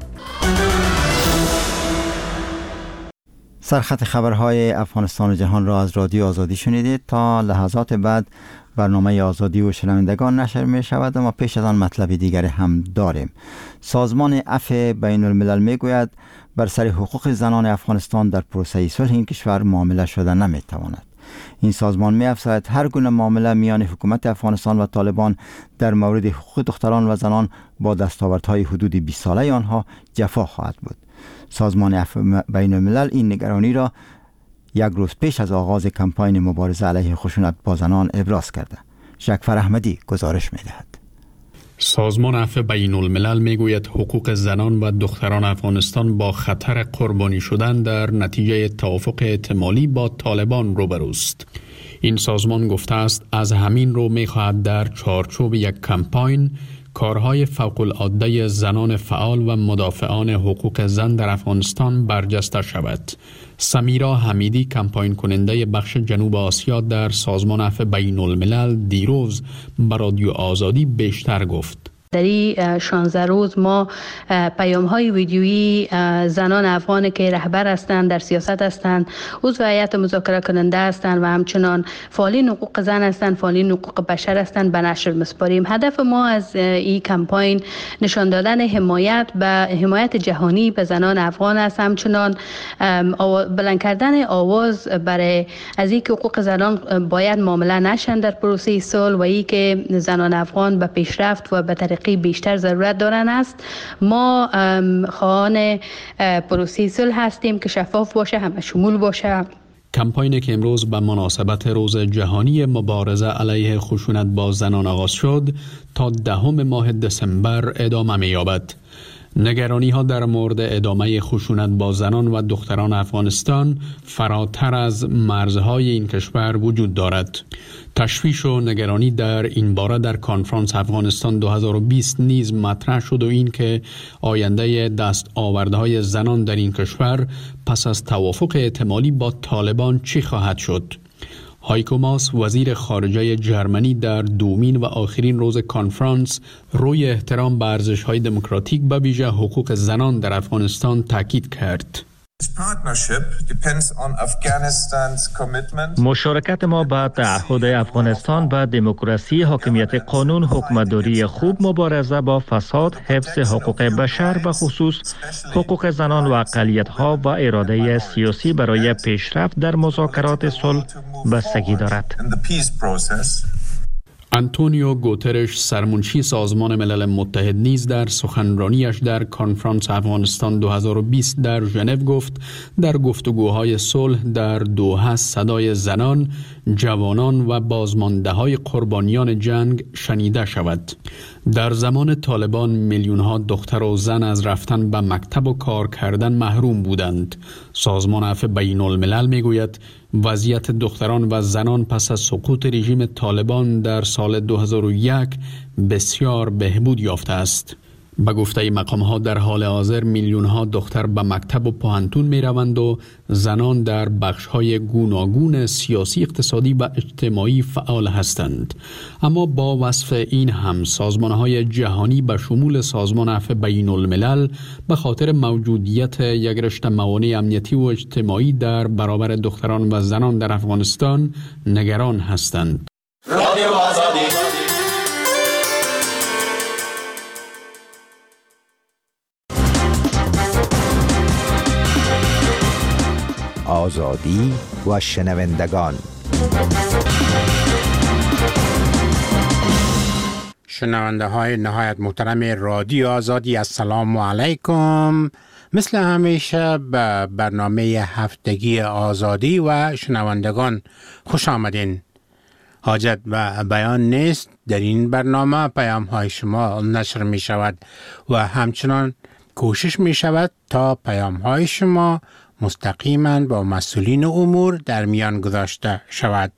سرخط خبرهای افغانستان و جهان را از رادیو آزادی شنیدید. تا لحظات بعد برنامه آزادی و شنوندگان نشر می شود، اما پیش از آن مطلب دیگر هم داریم. سازمان عفو بین الملل می گوید بر سر حقوق زنان افغانستان در پروسه صلح این کشور معامله شده نمی تواند. این سازمان می افزاید هر گونه معامله میان حکومت افغانستان و طالبان در مورد حقوق دختران و زنان با دستاوردهای حدود 20 ساله آنها جفا خواهد بود. سازمان عفو بین الملل این نگرانی را یک روز پیش از آغاز کمپاین مبارزه علیه خشونت با زنان ابراز کرده. شکفر احمدی گزارش می دهد. سازمان عفو بین الملل می گوید حقوق زنان و دختران افغانستان با خطر قربانی شدن در نتیجه توافق احتمالی با طالبان روبروست. این سازمان گفته است از همین رو می خواهد در چارچوب یک کمپاین کارهای فوق‌العاده زنان فعال و مدافعان حقوق زن در افغانستان برجسته شود. سمیرا حمیدی کمپاین کننده بخش جنوب آسیا در سازمان عفو بین الملل دیروز به رادیو آزادی بیشتر گفت. در این 16 روز ما پیام های ویدیویی زنان افغان که رهبر هستند، در سیاست هستند، عضو هیئت مذاکره کننده هستند و همچنان فعالین حقوق زن هستند، فعالین حقوق بشر هستند به نشر می‌سپاریم. هدف ما از این کمپاین نشان دادن حمایت جهانی به زنان افغان است، همچنان بلند کردن آواز برای از اینکه حقوق زنان باید معامله نشن در پروسه صلح و اینکه زنان افغان به پیشرفت و به طریق بیشتر ضرورت دارن است. ما خواهان پروسه صلح هستیم که شفاف باشه، همه شمول باشه. کمپاینی که امروز به مناسبت روز جهانی مبارزه علیه خشونت با زنان آغاز شد تا 10 ماه دسامبر ادامه می‌یابد. نگرانی ها در مورد ادامه خشونت با زنان و دختران افغانستان فراتر از مرزهای این کشور وجود دارد. تشویش و نگرانی در این باره در کنفرانس افغانستان 2020 نیز مطرح شد و این که آینده دستاوردهای زنان در این کشور پس از توافق احتمالی با طالبان چی خواهد شد. هایکو ماس وزیر خارجه جرمنی در دومین و آخرین روز کنفرانس روی احترام به ارزش‌های دموکراتیک به ویژه حقوق زنان در افغانستان تاکید کرد. مشارکت ما به تعهد افغانستان به دموکراسی، حاکمیت قانون، حکومتداری خوب، مبارزه با فساد، حفظ حقوق بشر به خصوص حقوق زنان و اقلیت‌ها و اراده سیاسی برای پیشرفت در مذاکرات صلح بستگی دارد. آنتونیو گوترش سرمنشی سازمان ملل متحد نیز در سخنرانیش در کنفرانس افغانستان 2020 در ژنو گفت در گفتگوهای صلح در دوحه صدای زنان، جوانان و بازمانده‌های قربانیان جنگ شنیده شود. در زمان طالبان میلیون ها دختر و زن از رفتن به مکتب و کار کردن محروم بودند. سازمان عفو بین الملل میگوید وضعیت دختران و زنان پس از سقوط رژیم طالبان در سال 2001 بسیار بهبود یافته است. به گفته مقام ها در حال حاضر میلیون ها دختر به مکتب و پانتون می روند و زنان در بخش های گوناگون سیاسی، اقتصادی و اجتماعی فعال هستند. اما با وصف این هم سازمان های جهانی به شمول سازمان عفو بین الملل به خاطر موجودیت یک رشته موانع امنیتی و اجتماعی در برابر دختران و زنان در افغانستان نگران هستند. رادیو آزادی آزادی و شنوندگان. شنونده های نهایت محترم رادیو آزادی، السلام علیکم. مثل همیشه به برنامه هفتگی آزادی و شنوندگان خوش آمدین. حاجت و بیان نیست، در این برنامه پیام های شما نشر می شود و همچنان کوشش می شود تا پیام های شما مستقیما با مسئولین امور در میان گذاشته شود.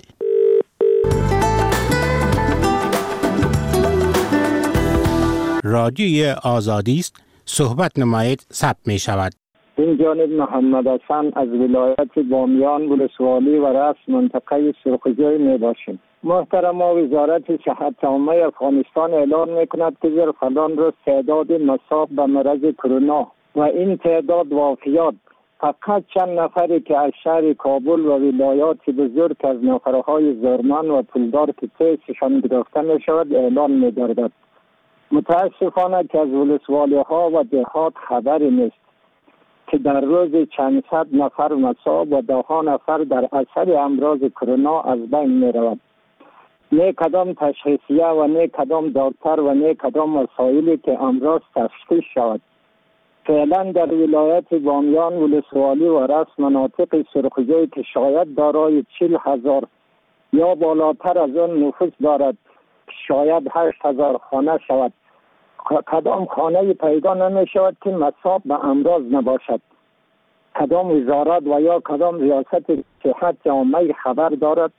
رادیوی آزادی است، صحبت نمایید، ثبت می شود. این جانب محمد حسن از ولایت بامیان ولسوالی و رأس منطقه سرخجوی می باشیم. محترم وزارت صحت عامه افغانستان اعلان می کند که در فلان روز تعداد مصاب به مرض کرونا و این تعداد وفیات فقط چند نفری که از شهر کابل و ولایات بزرگ از نفرهای زورمند و پولدار که تیسشان گرفته می شود اعلان می گردد. متاسفانه که از ولسوالی ها و دهات خبری نیست که در روز چند صد نفر مصاب و 10 نفر در اثر امراض کرونا از بین می رود. نه کدام تشخیصیه و نه کدام دکتر و نه کدام وسایلی که امراض تشخیص شود. فعلا در ولایت بامیان ولسوالی و رأس مناطق سرخجوی که شاید دارای 40,000 یا بالاتر از آن نفوس دارد، شاید 8,000 خانه شود، کدام خانه پیدا نمی شود که مصاب به امراض نباشد. کدام وزارت و یا کدام ریاست صحت عامه خبر دارد؟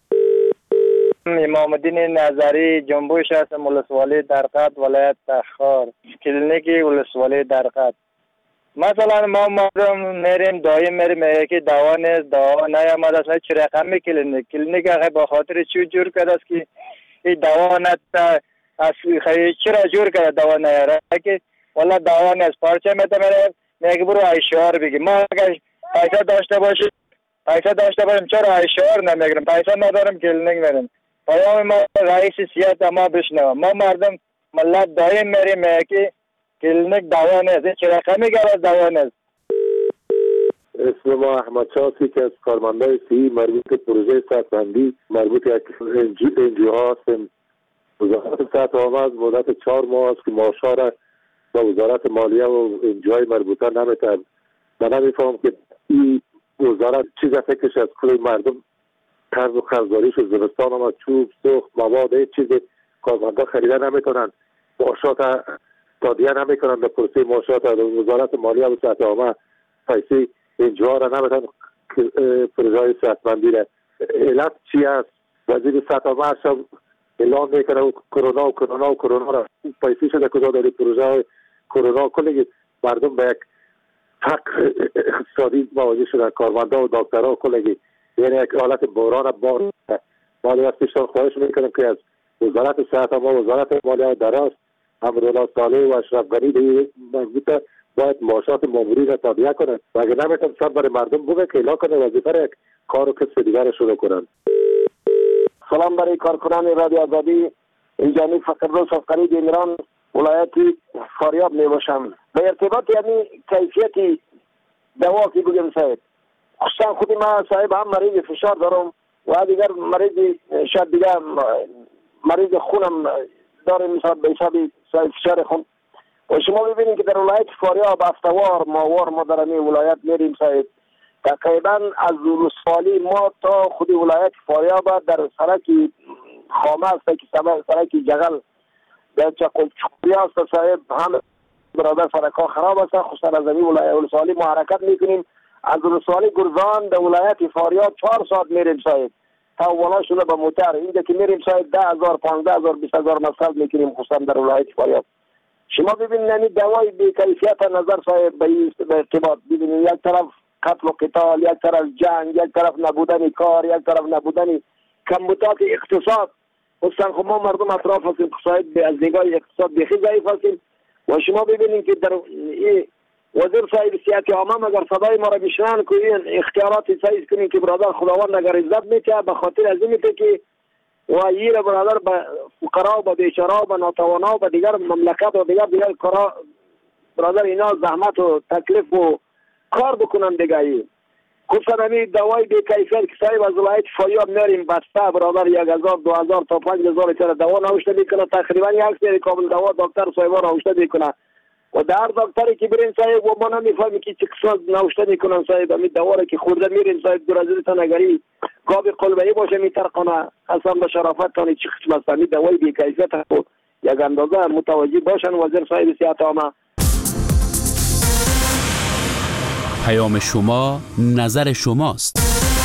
امام الدین نظری جنبوش هستم، ولسوالی درقد ولایت تخار، کلینیکی ولسوالی درقد. مثلا ما میریم دایم میریم یکی دوا نیست، دوا نیامد است، چه رقم کلینیک به خاطر چی جور کرده است که این دوا نتا از چرا جور کرده دوا نیاره که والا دوا نیست، پارچه میگه برو اشعار بگی. ما اگر پیسه داشته باشیم چرا اشعار نمیگیریم؟ پیسه نداریم کلینیک میریم. پیام ما رئیس سیاست ما بشنوه، ما مردم ملت دایم میریم که کلینیک دوا نیست، چه رقمی که دوا نیست. اسم ما احمد شاسی که از کارمندای سی مربوط پروژه صحتمندی مربوط یک انجیو هستیم. وزارت صحت عامه از مدت 4 ماه است که معاشا را با وزارت مالیه و انجیوهای مربوطه نمیتن. من نمیفهم که این وزارت چیز فکرش از کل مردم قرض و قرضداریش و زمستان هم چوب سوخت مواد هیچ چیز کارمندا خریده نمیتونن، معاشات تادیه نمیکنن در پروسه معاشات. وزارت مالیه و صحت عامه پیسه انجیوها را نمیتن پروژه صحتمندی را. علت چی است؟ وزیر صحت عامه اعلان میکنه کرونا را پیسه شده کجا داری پروژه کرونا. کلی مردم به یک فقر اقتصادی مواجه شدن، کارمندا و دکترها کلی یعنی یک حالت بحران بار. ما از پیشتر خواهش میکنم که از وزارت صحت عامه و وزارت مالیه دراز امرالله صالح و اشرف غنی مربوطه باید معاشات مامورین را تادیه کنند و اگر نمیتونن سر برای مردم بگه که اعلان کنه وظیفه را یک کار و کسب دیگر را شروع کنند. سلام برای کارکنان رادیو آزادی. اینجا فقیرروز افغانی ایران ولایت فاریاب می باشم. به ارتباط یعنی کیفیت دوا که بگم صاحب، خصوصا خود ما صاحب هم مریض فشار دارم و دیگر مریض شاید دیگر مریض خونم داره، مثلا به حساب فشار خون. و شما ببینید که در ولایت فاریاب هفته‌وار ماهوار ما در این ولایت میریم صاحب. تقریبا از ولسوالی ما تا خود ولایت فاریاب در سرک خامه است که سرک جغل در چقولی است صاحب هم برادر سرکا خراب است. خصوصا از این ولسوالی ما حرکت میکنیم از ولسوالی گرزان در ولایت فاریاب 4 ساعت میریم صاحب تا والا شده به موتر. اینجا که میریم صاحب 10,000 15,000 20,000 مصرف میکنیم خصوصا در ولایت فاریاب. شما ببینید یعنی دوای بی کیفیت نظر صاحب به ارتباط ببینید یک طرف قتل و قتال، یک طرف جنگ، یک طرف نبودن کار، یک طرف نبودن کمبودات اقتصاد. خصوصا خب ما مردم اطراف هستیم صاحب از نگاه اقتصاد بخی ضعیف هستیم و شما ببینید که در وزیر صاحب سیاست عامه اگر صدای ما را بشنن که این اختیارات صحیح کنین که برادر خداوند اگر عزت میده به خاطر از این که و ایره برادر به فقرا و به بیچاره و به ناتوانا و به دیگر مملکت و دیگر کارا برادر اینا زحمت و تکلیف و کار بکنن دیگه. خصوصا همین دوای بی کیفیت که صاحب از ولایت فاریاب میاریم بسته برادر 1,000 2,000 تا 5,000 تر دوا نوشته میکنه. تقریبا یک سری کامل دوا دکتر صاحب نوشته میکنه و در دکتری که بریم صاحب و ما نمیفهمیم که چه قسمت نوشته میکنن صاحب. همین دوا که خورده میریم صاحب درازیتان اگری گاب قلبی باشه میترقانه اصلا به شرافت تانی چه قسمت همین دوای بی کیفیت خود یک اندازه متوجه باشن وزیر صاحب سیاست عامه. پیام شما نظر شماست.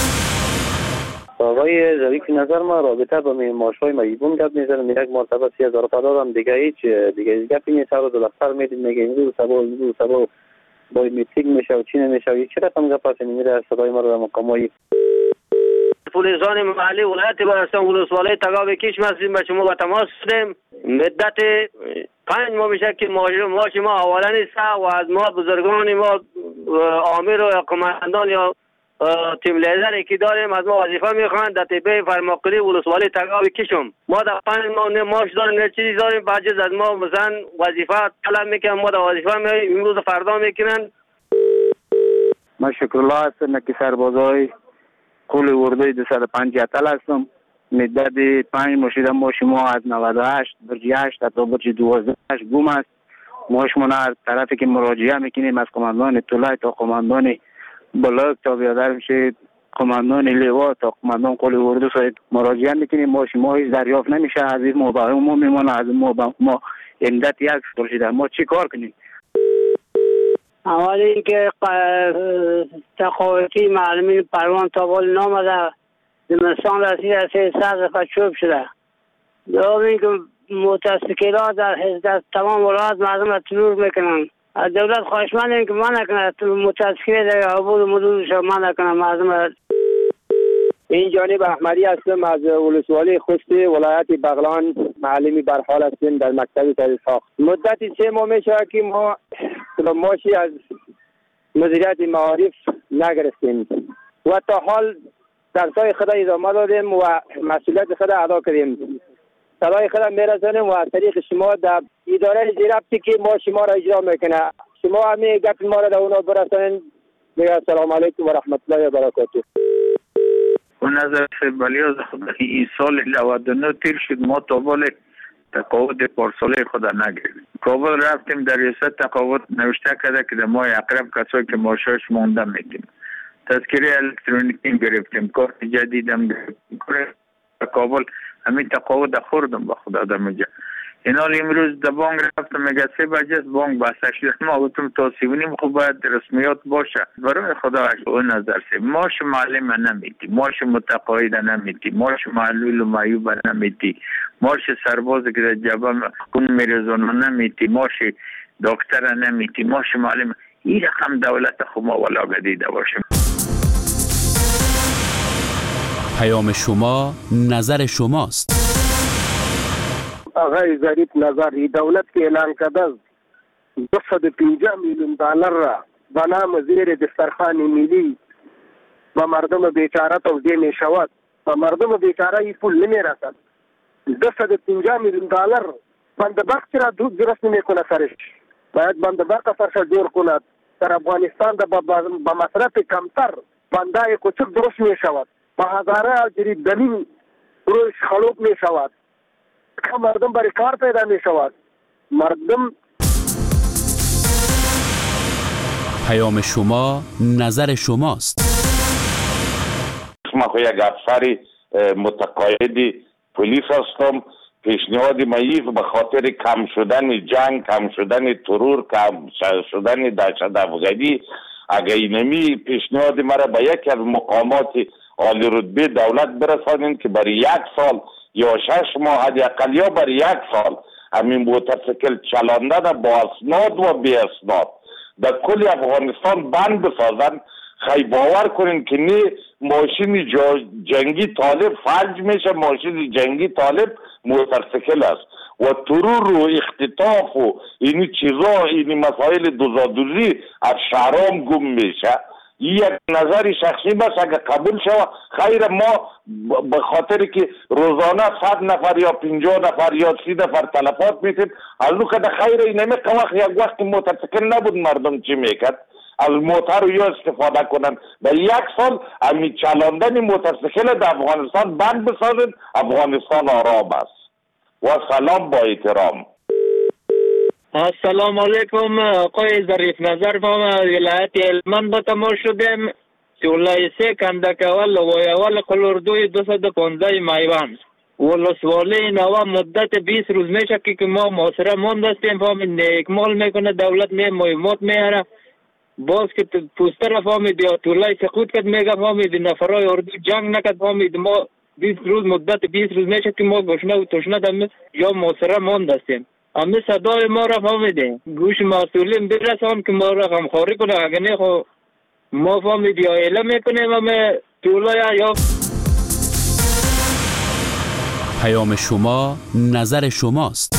آقای ظریف نظر ما رابطه با معاش‌های مجبور گپ می‌زنه. یک مرتبه 30,000 دادم دیگه هیچ دیگه گپی نیست. سر دو دفتر میدید میگه امروز صبح با میتینگ میشه و چی نمیشه و چه رقم گپ هست میره صدای ما رو مقامای پلیسان محلی ولایت بلوچستان ولسوالی تگاو کیش مسیم به شما با تماس شدیم. مدت 5 ماه میشه که ماش ما حواله نیست و از ما بزرگان ما آمیر و قماندان یا تیم لیدری که داریم از ما وظیفه میخوان در تیبه فرماقلی ولسوالی تگاو کیشم. ما در 5 ماه نه ماش داریم نه چیزی داریم. بعد از ما مثلا وظیفه طلب میکنن ما در وظیفه میاییم امروز فردا میکنن. ما شکرالله هستم که سربازای کل اردوی 250 تل هستم. مدت 5 ماه شده ماش ما از 98 برج 8 تا برج 12 گم است. ماش ما هر طرفی که مراجعه میکنیم از قماندان طلای تا قماندان بلاک تا بیادر میشه قماندان لیوا تا قماندان کل اردو صاحب مراجعه میکنیم. ماش ما هیچ دریافت نمیشه. از این ما با ما میمونه از ما مدت 1 سال شده. ما چی کار کنیم؟ اول اینکه تقاوتی معلمین پروان تا بال نامده زمستان رسید از 300 دفعه چوب شده. دوم اینکه متاسکیلات در تمام ولایت مردم را ترور میکنن. از دولت خواهشمندیم که منع کنه متاسکیل در عبور مدودش منع کنه مردم را. این جانب احمدی هستم از ولسوالی خوست ولایت بغلان. معلمی برحال هستیم در مکتب تحصیل ساخت. مدت 3 ماه میشه که ما ماشی از مدیریت معارف نگرفتیم و تا حال درسای خود ادامه دادیم و مسئولیت خود ادا کردیم. صدای خود میرسانیم و از طریق شما در اداره زیربطی که ما شما را اجرا میکنه شما همین گپ ما را در اونا برسانید. میگه السلام علیکم و رحمت الله و برکاته. و نظر سبالی از خود این سال 99 تیر شد ما تا بال تقاوت پارساله خود نگیریم. کابل رفتیم در ریاست تقاوت نوشته کرده که در ماه اقرب کسایی که ماشاش مونده میدیم. تذکره الکترونیکی گرفتیم. کارت جدیدم گرفتیم. کابل همین تقاوت خوردم با خدا دم جا. این حال امروز در بانک رفتم میگه 3 بجه بانک بسته شده. ما گفتم تا 3:30 خب باید رسمیات باشه. برای خدا اون نظر سه ماش معلم نمیدی، ماش متقاعد نمیدی، ماش معلول و معیوب نمیدی، ماش سرباز که در جبهه خون میرزون نمیدی، ماش دکتر نمیدی، ماش معلم. این رقم دولت خود ما ولا گدیده باشیم. پیام شما نظر شماست. آقای ظریف نظری دولت که اعلان کرده 250 میلیون دلار را به نام زیر دسترخوان ملی و مردم بیچاره توزیع می شود و مردم بیچاره این پول نمی رسد. 250 میلیون دلار بندبخت را درست نمی کنه سرش. باید بندبخت سرش جور کند. در افغانستان با مصرف کمتر بندای کوچک درست می شود. با هزاره جریب دمین روش خلوق می شود. مردم برای کار پیدا می شود. مردم. پیام شما نظر شماست. ما خو یک افسر متقاعد پلیس هستم پیشنهاد ماییز به خاطر کم شدن جنگ، کم شدن ترور، کم شدن دهشت افغانی، اگر اینمی پیشنهاد مرا به یکی از مقامات عالی رتبه دولت برسانین که برای 1 سال یا 6 ماه حداقل یا برای 1 سال همین موتورسیکل چلاندن با اسناد و بی اسناد در کل افغانستان بند بسازن. خیلی باور کنین که نه ماشین جنگی طالب فلج میشه، ماشین جنگی طالب موتورسیکل است و ترور و اختطاف و اینی چیزا، اینی مسائل دوزادوزی از شهرام گم میشه. یک نظر شخصی بس اگر قبول شود خیر. ما به خاطر که روزانه 100 نفر یا 50 نفر یا 30 نفر تلفات میتیم از لو که خیر اینمی وقت یک وقت موتورسیکل نبود مردم چی میکرد؟ از موتر رو یا استفاده کنن. در 1 سال امی چلاندن موتورسیکل در افغانستان بند بسازن، افغانستان آرام است. و سلام با احترام. السلام علیکم آقای ظریف نظر فهم ولایت هلمند به تماس شدیم. سولای 3 کندکول و اول قلوردوی 215 میوان ولسوالی نوا مدت 20 روز میشه که ما محاصره ماندستیم. فهم اکمال میکنه دولت مهمات میاره باز که پوستر فهمید یا طولای سقوط کد میگه فهمید نفرای اردو جنگ نکد فهمید ما 20 روز مدت 20 روز میشه که ما گشنه و تشنه دم یا محاصره ماندستیم. امی صدای ما را فهمیده گوش مسئولین برسان که ما را غمخواری کنه. اگه نه خو ما فهمید یا اعلام میکنیم امی طولای یا پیام شما نظر شماست.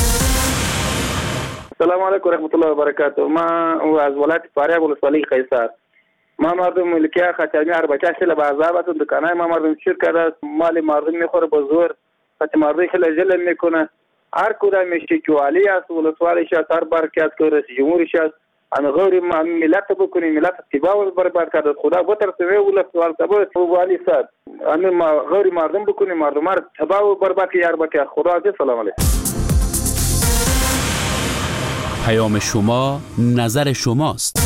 سلام علیکم و رحمت الله و برکاته. ما از ولایت فاریاب ولسوالی قیصر. ما مردم ملکیه خطرمی اربچه شل به عذابتون دکانای ما مردم شیر کرده مال مردم میخوره به زور خط مردم خیلی جلم میکنه. هر کدام میشه که والی است ولسوالیش است هر برکت که رئیس جمهوریش است ان غیر ملت بکنیم ملت اتباع و برباد کرده خدا بترسه ولسوال تبع والی صاحب ان غیر مردم بکنیم مردم تباہ و برباد یار بکه خدا حافظ. سلام علیکم. پیام شما نظر شماست.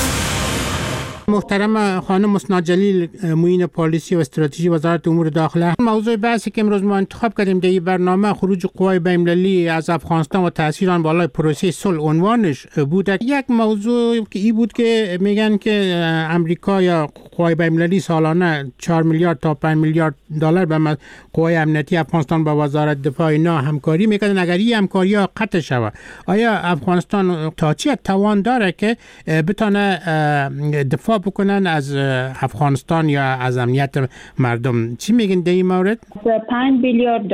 محترم خانم مسناد جلیل معین پالیسی و استراتژی وزارت امور داخله، موضوع بحثی که امروز ما انتخاب کردیم در این برنامه خروج قوای بین‌المللی از افغانستان و تاثیر آن بالای پروسه صلح عنوانش بوده. یک موضوع که این بود که میگن که امریکا یا قوای بین‌المللی سالانه 4 میلیارد تا 5 میلیارد دلار به قوای امنیتی افغانستان با وزارت دفاع اینا همکاری میکنن. اگر این همکاری ها قطع شود آیا افغانستان تا چه توان داره که بتونه دفاع بکنن از افغانستان یا از امنیت مردم؟ چی میگن در این مورد؟ 5 بیلیارد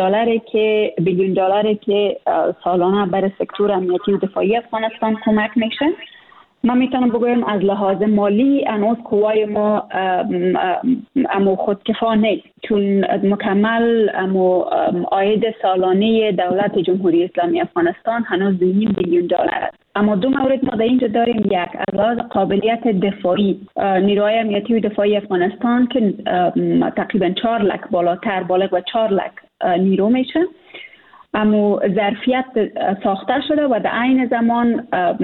دلاری که سالانه برای سکتور امنیتی و دفاعی افغانستان کمک میشه. من میتونم بگویم از لحاظ مالی هنوز قوای ما امو خودکفا نیست چون مکمل امو عاید سالانه دولت جمهوری اسلامی افغانستان هنوز 2.5 بیلیون دلار است. اما دو مورد ما در اینجا داریم. یک از لحاظ قابلیت دفاعی نیروهای امنیتی و دفاعی افغانستان که تقریبا 4 لک بالغ و 4 لک نیرو میشه اما ظرفیت ساخته شده و در عین زمان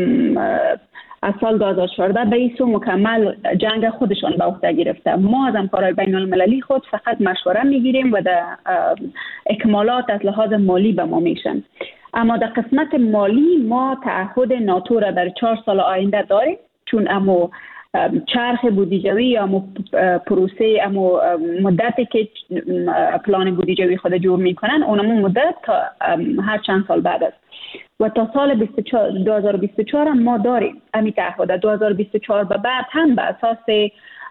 از سال 2014 به این سو مکمل جنگ خودشان به عهده گرفته. ما از همکارای بین المللی خود فقط مشوره میگیریم و در اکمالات از لحاظ مالی به ما میشن. اما در قسمت مالی ما تعهد ناتو را در 4 سال آینده داریم چون امو چرخ بودجوی یا پروسه امو مدتی که پلان بودجوی خود جور میکنن اونمو مدت تا هر چند سال بعد است و تا سال 2024 هم ما داریم امی تعهد. 2024 به بعد هم به اساس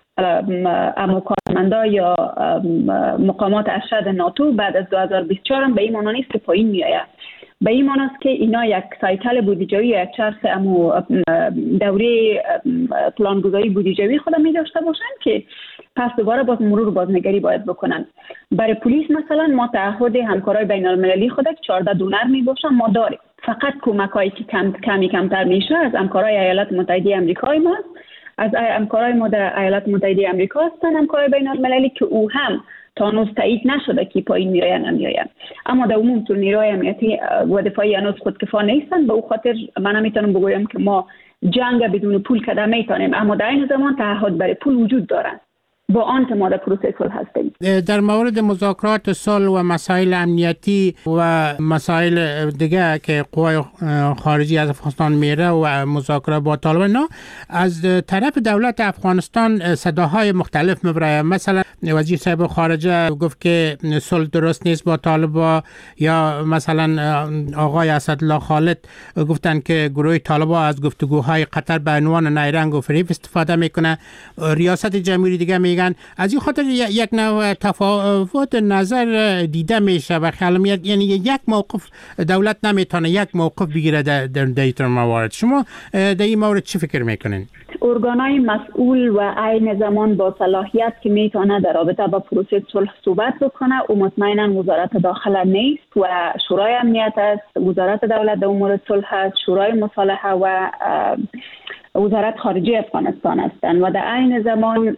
امو کارمندا یا مقامات ارشد ناتو بعد از 2024 هم به این معنی نیست که پایین میآید. به این معنی است که اینا یک سایکل بودجوی یک چرخ امو دوره پلانگذاری بودجوی خود می داشته باشن که پس دوباره باز مرور بازنگری باید بکنن. برای پلیس مثلا ما تعهد همکارای بین المللی خود 14 دونر می باشن ما داریم. فقط کمکایی که کمتر میشه از همکارای ایالات متحده آمریکای ما از همکارای ما در ایالات متحده آمریکا هستن همکارای بین المللی که او هم تا هنوز تایید نشده که پایین میآین نمیآین. اما در عموم تو نیروهای امنیتی و دفاعی هنوز خودکفا نیستن. به او خاطر من نمیتونم بگویم که ما جنگ بدون پول کده میتونیم اما در این زمان تعهد برای پول وجود دارن با آن که ما در پروسه صلح هستیم. در مورد مذاکرات صلح و مسائل امنیتی و مسائل دیگه که قوای خارجی از افغانستان میره و مذاکرات با طالبان، نه از طرف دولت افغانستان صداهای مختلف میبره. مثلا وزیر صاحب خارجه گفت که صلح درست نیست با طالبان، یا مثلا آقای اسدالله خالد گفتن که گروه طالبان از گفتگوهای قطر به عنوان نیرنگ و فریب استفاده میکنه. ریاست جمهوری دیگه میگن از این خاطر یک نوع تفاوت نظر دیده میشه و خیالم یعنی یک موقف دولت نمیتونه یک موقف بگیره در این موارد. شما در این مورد چی فکر میکنین؟ ارگانای مسئول و عین زمان با صلاحیت که میتونه در رابطه با پروسه صلح صحبت بکنه و مطمئنا وزارت داخله نیست و شورای امنیت است، وزارت دولت در امور صلح است، شورای مصالحه و وزارت خارجه افغانستان هستند. و در عین زمان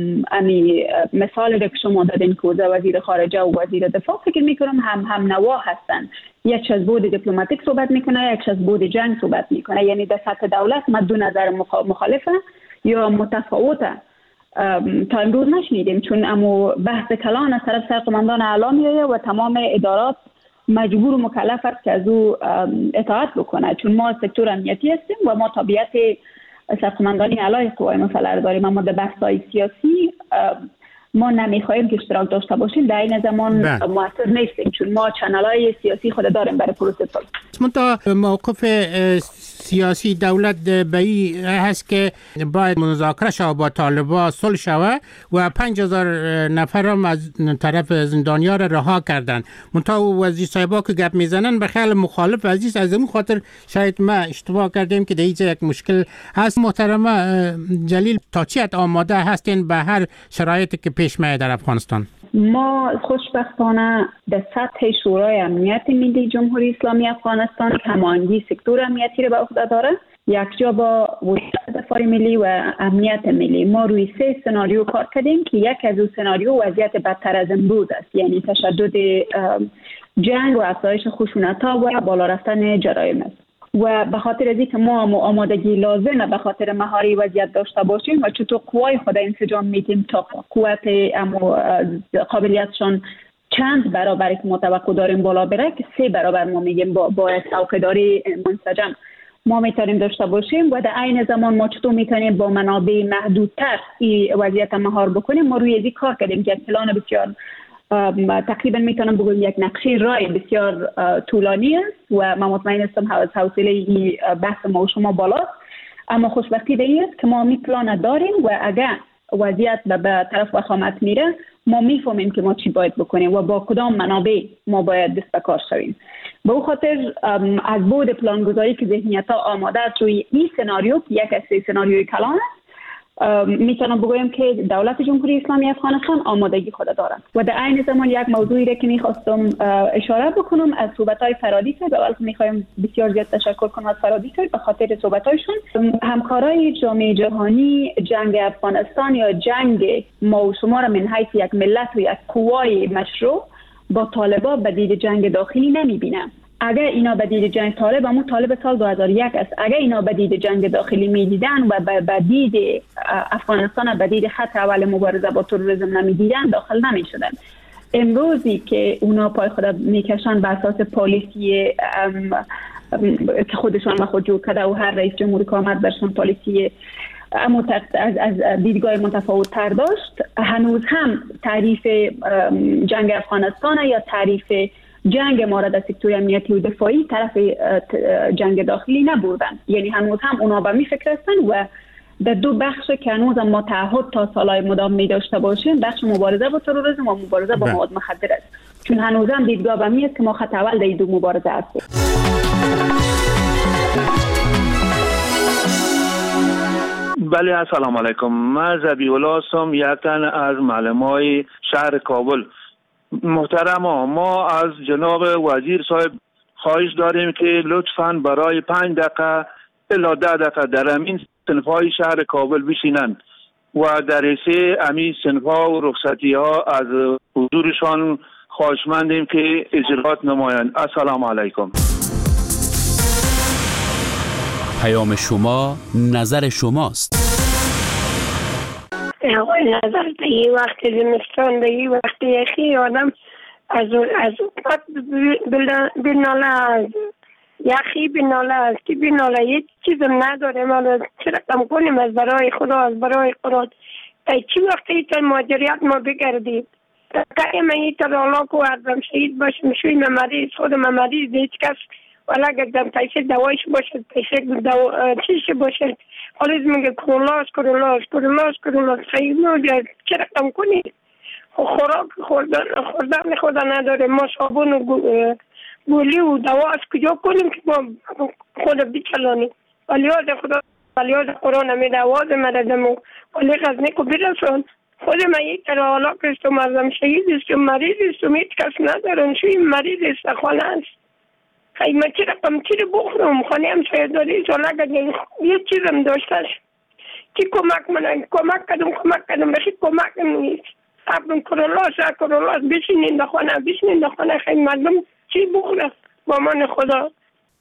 مثال که شما دادین که وزیر خارجه و وزیر دفاع فکر میکنم هم نوا هستند. یک از بود دیپلماتیک صحبت میکنه، یک از بود جنگ صحبت میکنه. یعنی در سطح دولت ما دو نظر مخالفه یا متفاوته تا امروز نشنیدیم، چون امو بحث کلان از طرف سرقمندان اعلی میایه و تمام ادارات مجبور و مکلف است که از او اطاعت بکنه، چون ما سکتور امنیتی هستیم و ما طبیعت سرقمندانی علیه قوای مسلح داریم. اما در بحث‌های سیاسی ما نمیخواهیم که اشتراک داشته باشیم، در این زمان مؤثر نیستیم، چون ما چنل‌های سیاسی خود داریم برای پروسه صلح. منتها موقف سیاسی دولت به این هست که باید مذاکره شود با طالبان، صلح شود و 5000 نفر هم از طرف زندانی‌ها را رها کردن. منتها وزیر صاحبا که گپ میزنن به خیال مخالف عزیز، از اون خاطر شاید ما اشتباه کردیم که در اینجا یک مشکل هست. محترمه جلیل، تا چی حد آماده هستین به هر شرایطی که پیش میاد در افغانستان؟ ما خوشبختانه در سطح شورای امنیت ملی جمهوری اسلامی افغانستان که هماهنگی سکتور امنیتی را به عهده داره، یک جا با وزارت دفاع ملی و امنیت ملی ما روی 3 سناریو کار کردیم که یک از اون سناریو وضعیت بدتر از امروز است، یعنی تشدد جنگ و افزایش خشونت‌ها و بالا رفتن جرایم است. و به خاطر از اینکه ما آمادگی لازمه به خاطر مهاری وضعیت داشته باشیم و چطور قوای خود انسجام میتیم تا قوت قابلیتشان چند برابر که ما توقع داریم بالا بره، که 3 برابر ما میگیم با څوکیداری منسجم ما میتونیم داشته باشیم. و در عین زمان ما چطور میتونیم با منابع محدودتر این وضعیت مهار بکنیم. ما روی این کار کردیم که پلان بسیار تقریبا میتونم بگویم یک نقشه رای بسیار طولانی است و من مطمئن هستم حوصله بحث ما و شما بالاست. اما خوشبختی به این است که ما می پلان داریم و اگر وضعیت به طرف وخامت میره ما میفهمیم که ما چی باید بکنیم و با کدام منابع ما باید دست به کار شویم. به او خاطر از بعد پلانگذاری که ذهنیت‌ها آماده است روی این سناریو که یک از 3 سناریوی کلان است، میتونم بگویم که دولت جمهوری اسلامی افغانستان آمادگی خود دارد. و در عین زمان یک موضوعی را که میخواستم اشاره بکنم از صحبت‌های فرادی صاحب، اول میخوایم بسیار زیاد تشکر کنم از فرادی صاحب به خاطر صحبت‌هایشون. همکارای جامعه جهانی جنگ افغانستان یا جنگ ما و شما را من حیث یک ملت و یک قوای مشروع با طالبان به دید جنگ داخلی نمیبینم. اگر اینا به دید جنگ طالب سال 2001 است، اگر اینا به دید جنگ داخلی میدیدن و به دید افغانستان به دید خط اول مبارزه با تروریسم نمیدیدن داخل نمیشدن. امروزی که اونا پای خود میکشن به اساس پالیسی که خودشان و خود جور کرده و هر رئیس جمهوری که آمد برشان پالیسی از دیدگاه متفاوت تر داشت، هنوز هم تعریف جنگ افغانستان یا تعریف جنگ ما را در سکتور امنیتی و دفاعی طرف جنگ داخلی نبردن. یعنی هنوز هم اونا به می فکر هستن و در 2 بخش که هنوز هم ما تعهد تا سالهای مدام می داشته باشیم، بخش مبارزه با تروریسم و مبارزه با مواد مخدر است، چون هنوز هم دیدگاه به می است که ما خط اول در این 2 مبارزه هستیم. بله، السلام علیکم. من ذبیح الله هستم، یک تن از معلمای شهر کابل. محترم، ما از جناب وزیر صاحب خواهش داریم که لطفاً برای 5 دقیقه الا 10 دقیقه در همین صنف‌های شهر کابل بشینن و در حیث همین صنف‌ها و رخصتی‌ها از حضورشان خواهشمندیم که اجرات نمایند. السلام علیکم. پیام شما نظر شماست. آقای نظر در این وقت زمستان در این وقت یخی آدم از بناله از یخی بناله از که بناله یک چیزم نداره. ما چه رقم کنیم از برای خدا چی وقت ایتر مهاجریت ما بگردید که من ایتر علاق و عرضم شهید باشم شویم مریض خودم مریض هیچ کس ولی اگر دم پیسه دوایش باشد پیسه چیش باشد حالیز میگه کرولاس خیلی نوگر چه رقم کنید خوراک خوردن خدا نداره. ما صابون و گولی و دوا از کجا کنیم که ما خود بچلانیم ولی از قرآن میده آواز مردم و ولی غزنی کو برسون خود من یک تر حالا کشتم مردم شهید استم مریض استم هیچ کس ندارم شوی مریض است خانه است خیلی من چی رقم چی رو بخورم خانه هم شاید داری سالا اگر یه چیزم داشتش چی کمک کدم بخی کمک نیست اپن کرولاس بشینین در خانه خیلی مردم چی بخورم با من خدا.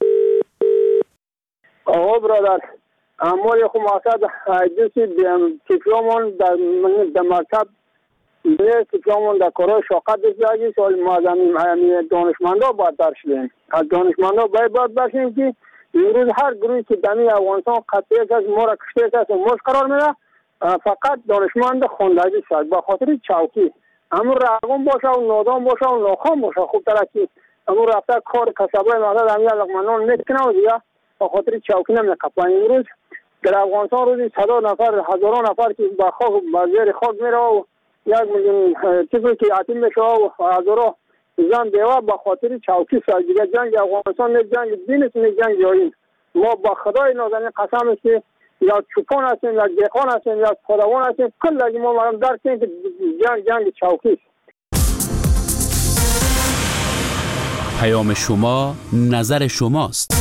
آقا برادر امور خو مقصد حدیثی دیپلمون در مکتب دیپلمون در کارای شاقت بسیاری سال مازمی دانشمندا باید درشدیم از دانشمندا باید برشیم که امروز هر گروهی که دمی افغانستان قطعی کس ما را کشته کس مش قرار میده فقط دانشمند خوندگی شد با خاطر چوکی امور رقم باشه و نادان باشه و ناخوان باشه خوب ترکی امور رفته کار کسبای مقصد همی علاقمندان نکنه و دیگه با خاطر چوکی نمیقفن. امروز در افغانستان روزی 100 نفر هزاران نفر که با خاک زیر خاک میره و 1 میلیون چیزی که یتیم میشه و هزاران زن بیوه با خاطر چوکی سر دیگه جنگ افغانستان نه جنگ دین است نه جنگ جایی. ما با خدای نازنین قسم است که یا چوپان هستیم یا دیقان هستیم یا خداوان هستیم کل ما مردم درک کنیم که جنگ چوکی است. پیام شما نظر شماست.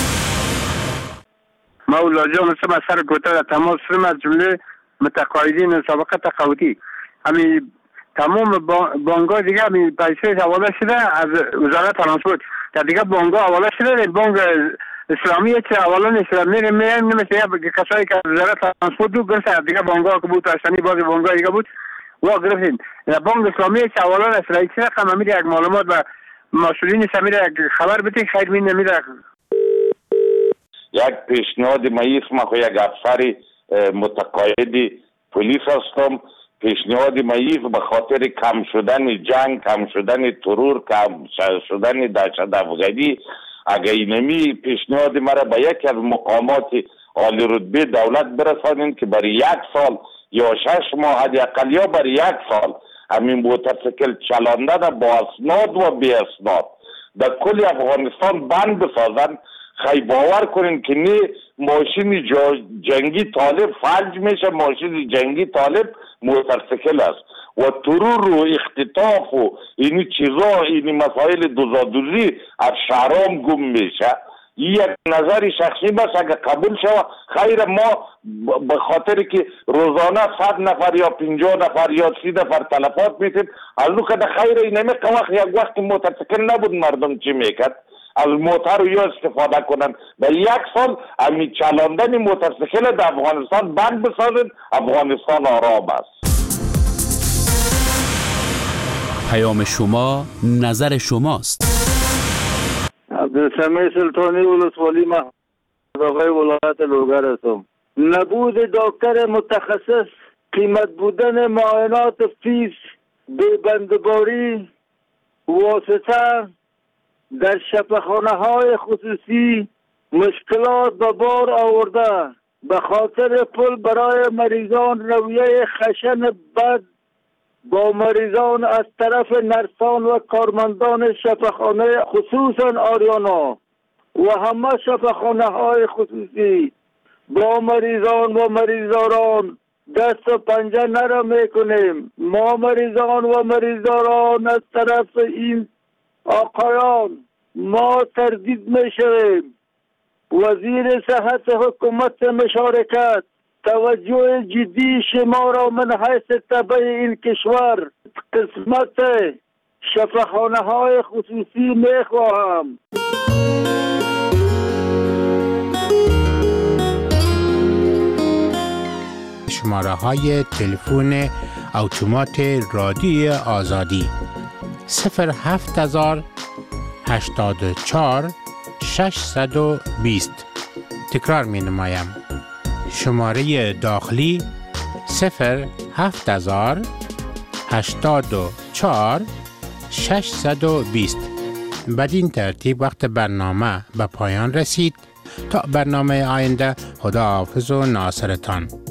مولا جان مثل سر کوتاه تماس فرم از جمله متقاعدین سابقه تقاعدی همین تمام بانک‌ها دیگه همین پیسه حواله شده از وزارت ترانسپورت در دیگه بانک‌ها حواله شده بانک اسلامی چه حواله نشده میریم نمیشه کسایی که وزارت ترانسپورت دو گرفته دیگه بانک‌ها که بود اشانی بعضی بانک‌ها دیگه بود و گرفتین بانک اسلامی چه حواله نشده این چه رقم میده یک معلومات و مسئولین سمیره خبر بده خیر می نمیده. یک پیشنهاد ماییست ما خو یک افسر متقاعد پلیس هستم. پیشنهاد ماییست به خاطر کم شدن جنگ، کم شدن ترور، کم شدن دهشت افغانی اگر اینمی پیشنهاد مرا به یکی از مقامات عالی رتبه دولت برسانین که برای 1 سال یا 6 ماه حداقل یا برای 1 سال همین موتورسیکل چلاندن با اسناد و بی اسناد در کل افغانستان بند بسازن. خیلی باور کنین که نه ماشین جنگی طالب فلج میشه، ماشین جنگی طالب موتورسیکل است و ترور و اختطاف و اینی چیزا اینی مسائل دوزادوزی از شهرام گم میشه. یک نظر شخصی بس اگر قبول شود خیر. ما به خاطر که روزانه 100 نفر یا 50 نفر یا 30 نفر تلفات میتیم از لو که خیر اینمی وقت یک وقت موتورسیکل نبود مردم چی میکرد از موتر رو یا استفاده کنن. در 1 سال امی چلاندن موتورسیکل در افغانستان بند بسازن افغانستان آرام است. پیام شما نظر شماست. عبدالسمیع سلطانی ولسوالی آقای ولایت لوگر هستم. نبود دکتر متخصص، قیمت بودن معاینات فیس، بندباری واسطه در شفاخانه های خصوصی مشکلات به بار آورده. به خاطر پول برای مریضان رویه خشن بد با مریضان از طرف نرسان و کارمندان شفاخانه خصوصا آریانا و همه شفاخانه های خصوصی با مریضان و مریضداران دست و پنجه نرم میکنیم. ما مریضان و مریضداران از طرف این آقایان ما تردید میشویم. وزیر صحت حکومت مشارکت توجه جدی شما را من حیث تبع این کشور قسمت شفاخانه های خصوصی میخواهم. شماره های تلفن اتومات رادیوی آزادی 07084 620. تکرار می نمایم. شماره داخلی 07084 620. بدین ترتیب وقت برنامه به پایان رسید. تا برنامه آینده، خدا حافظ و ناصرتان.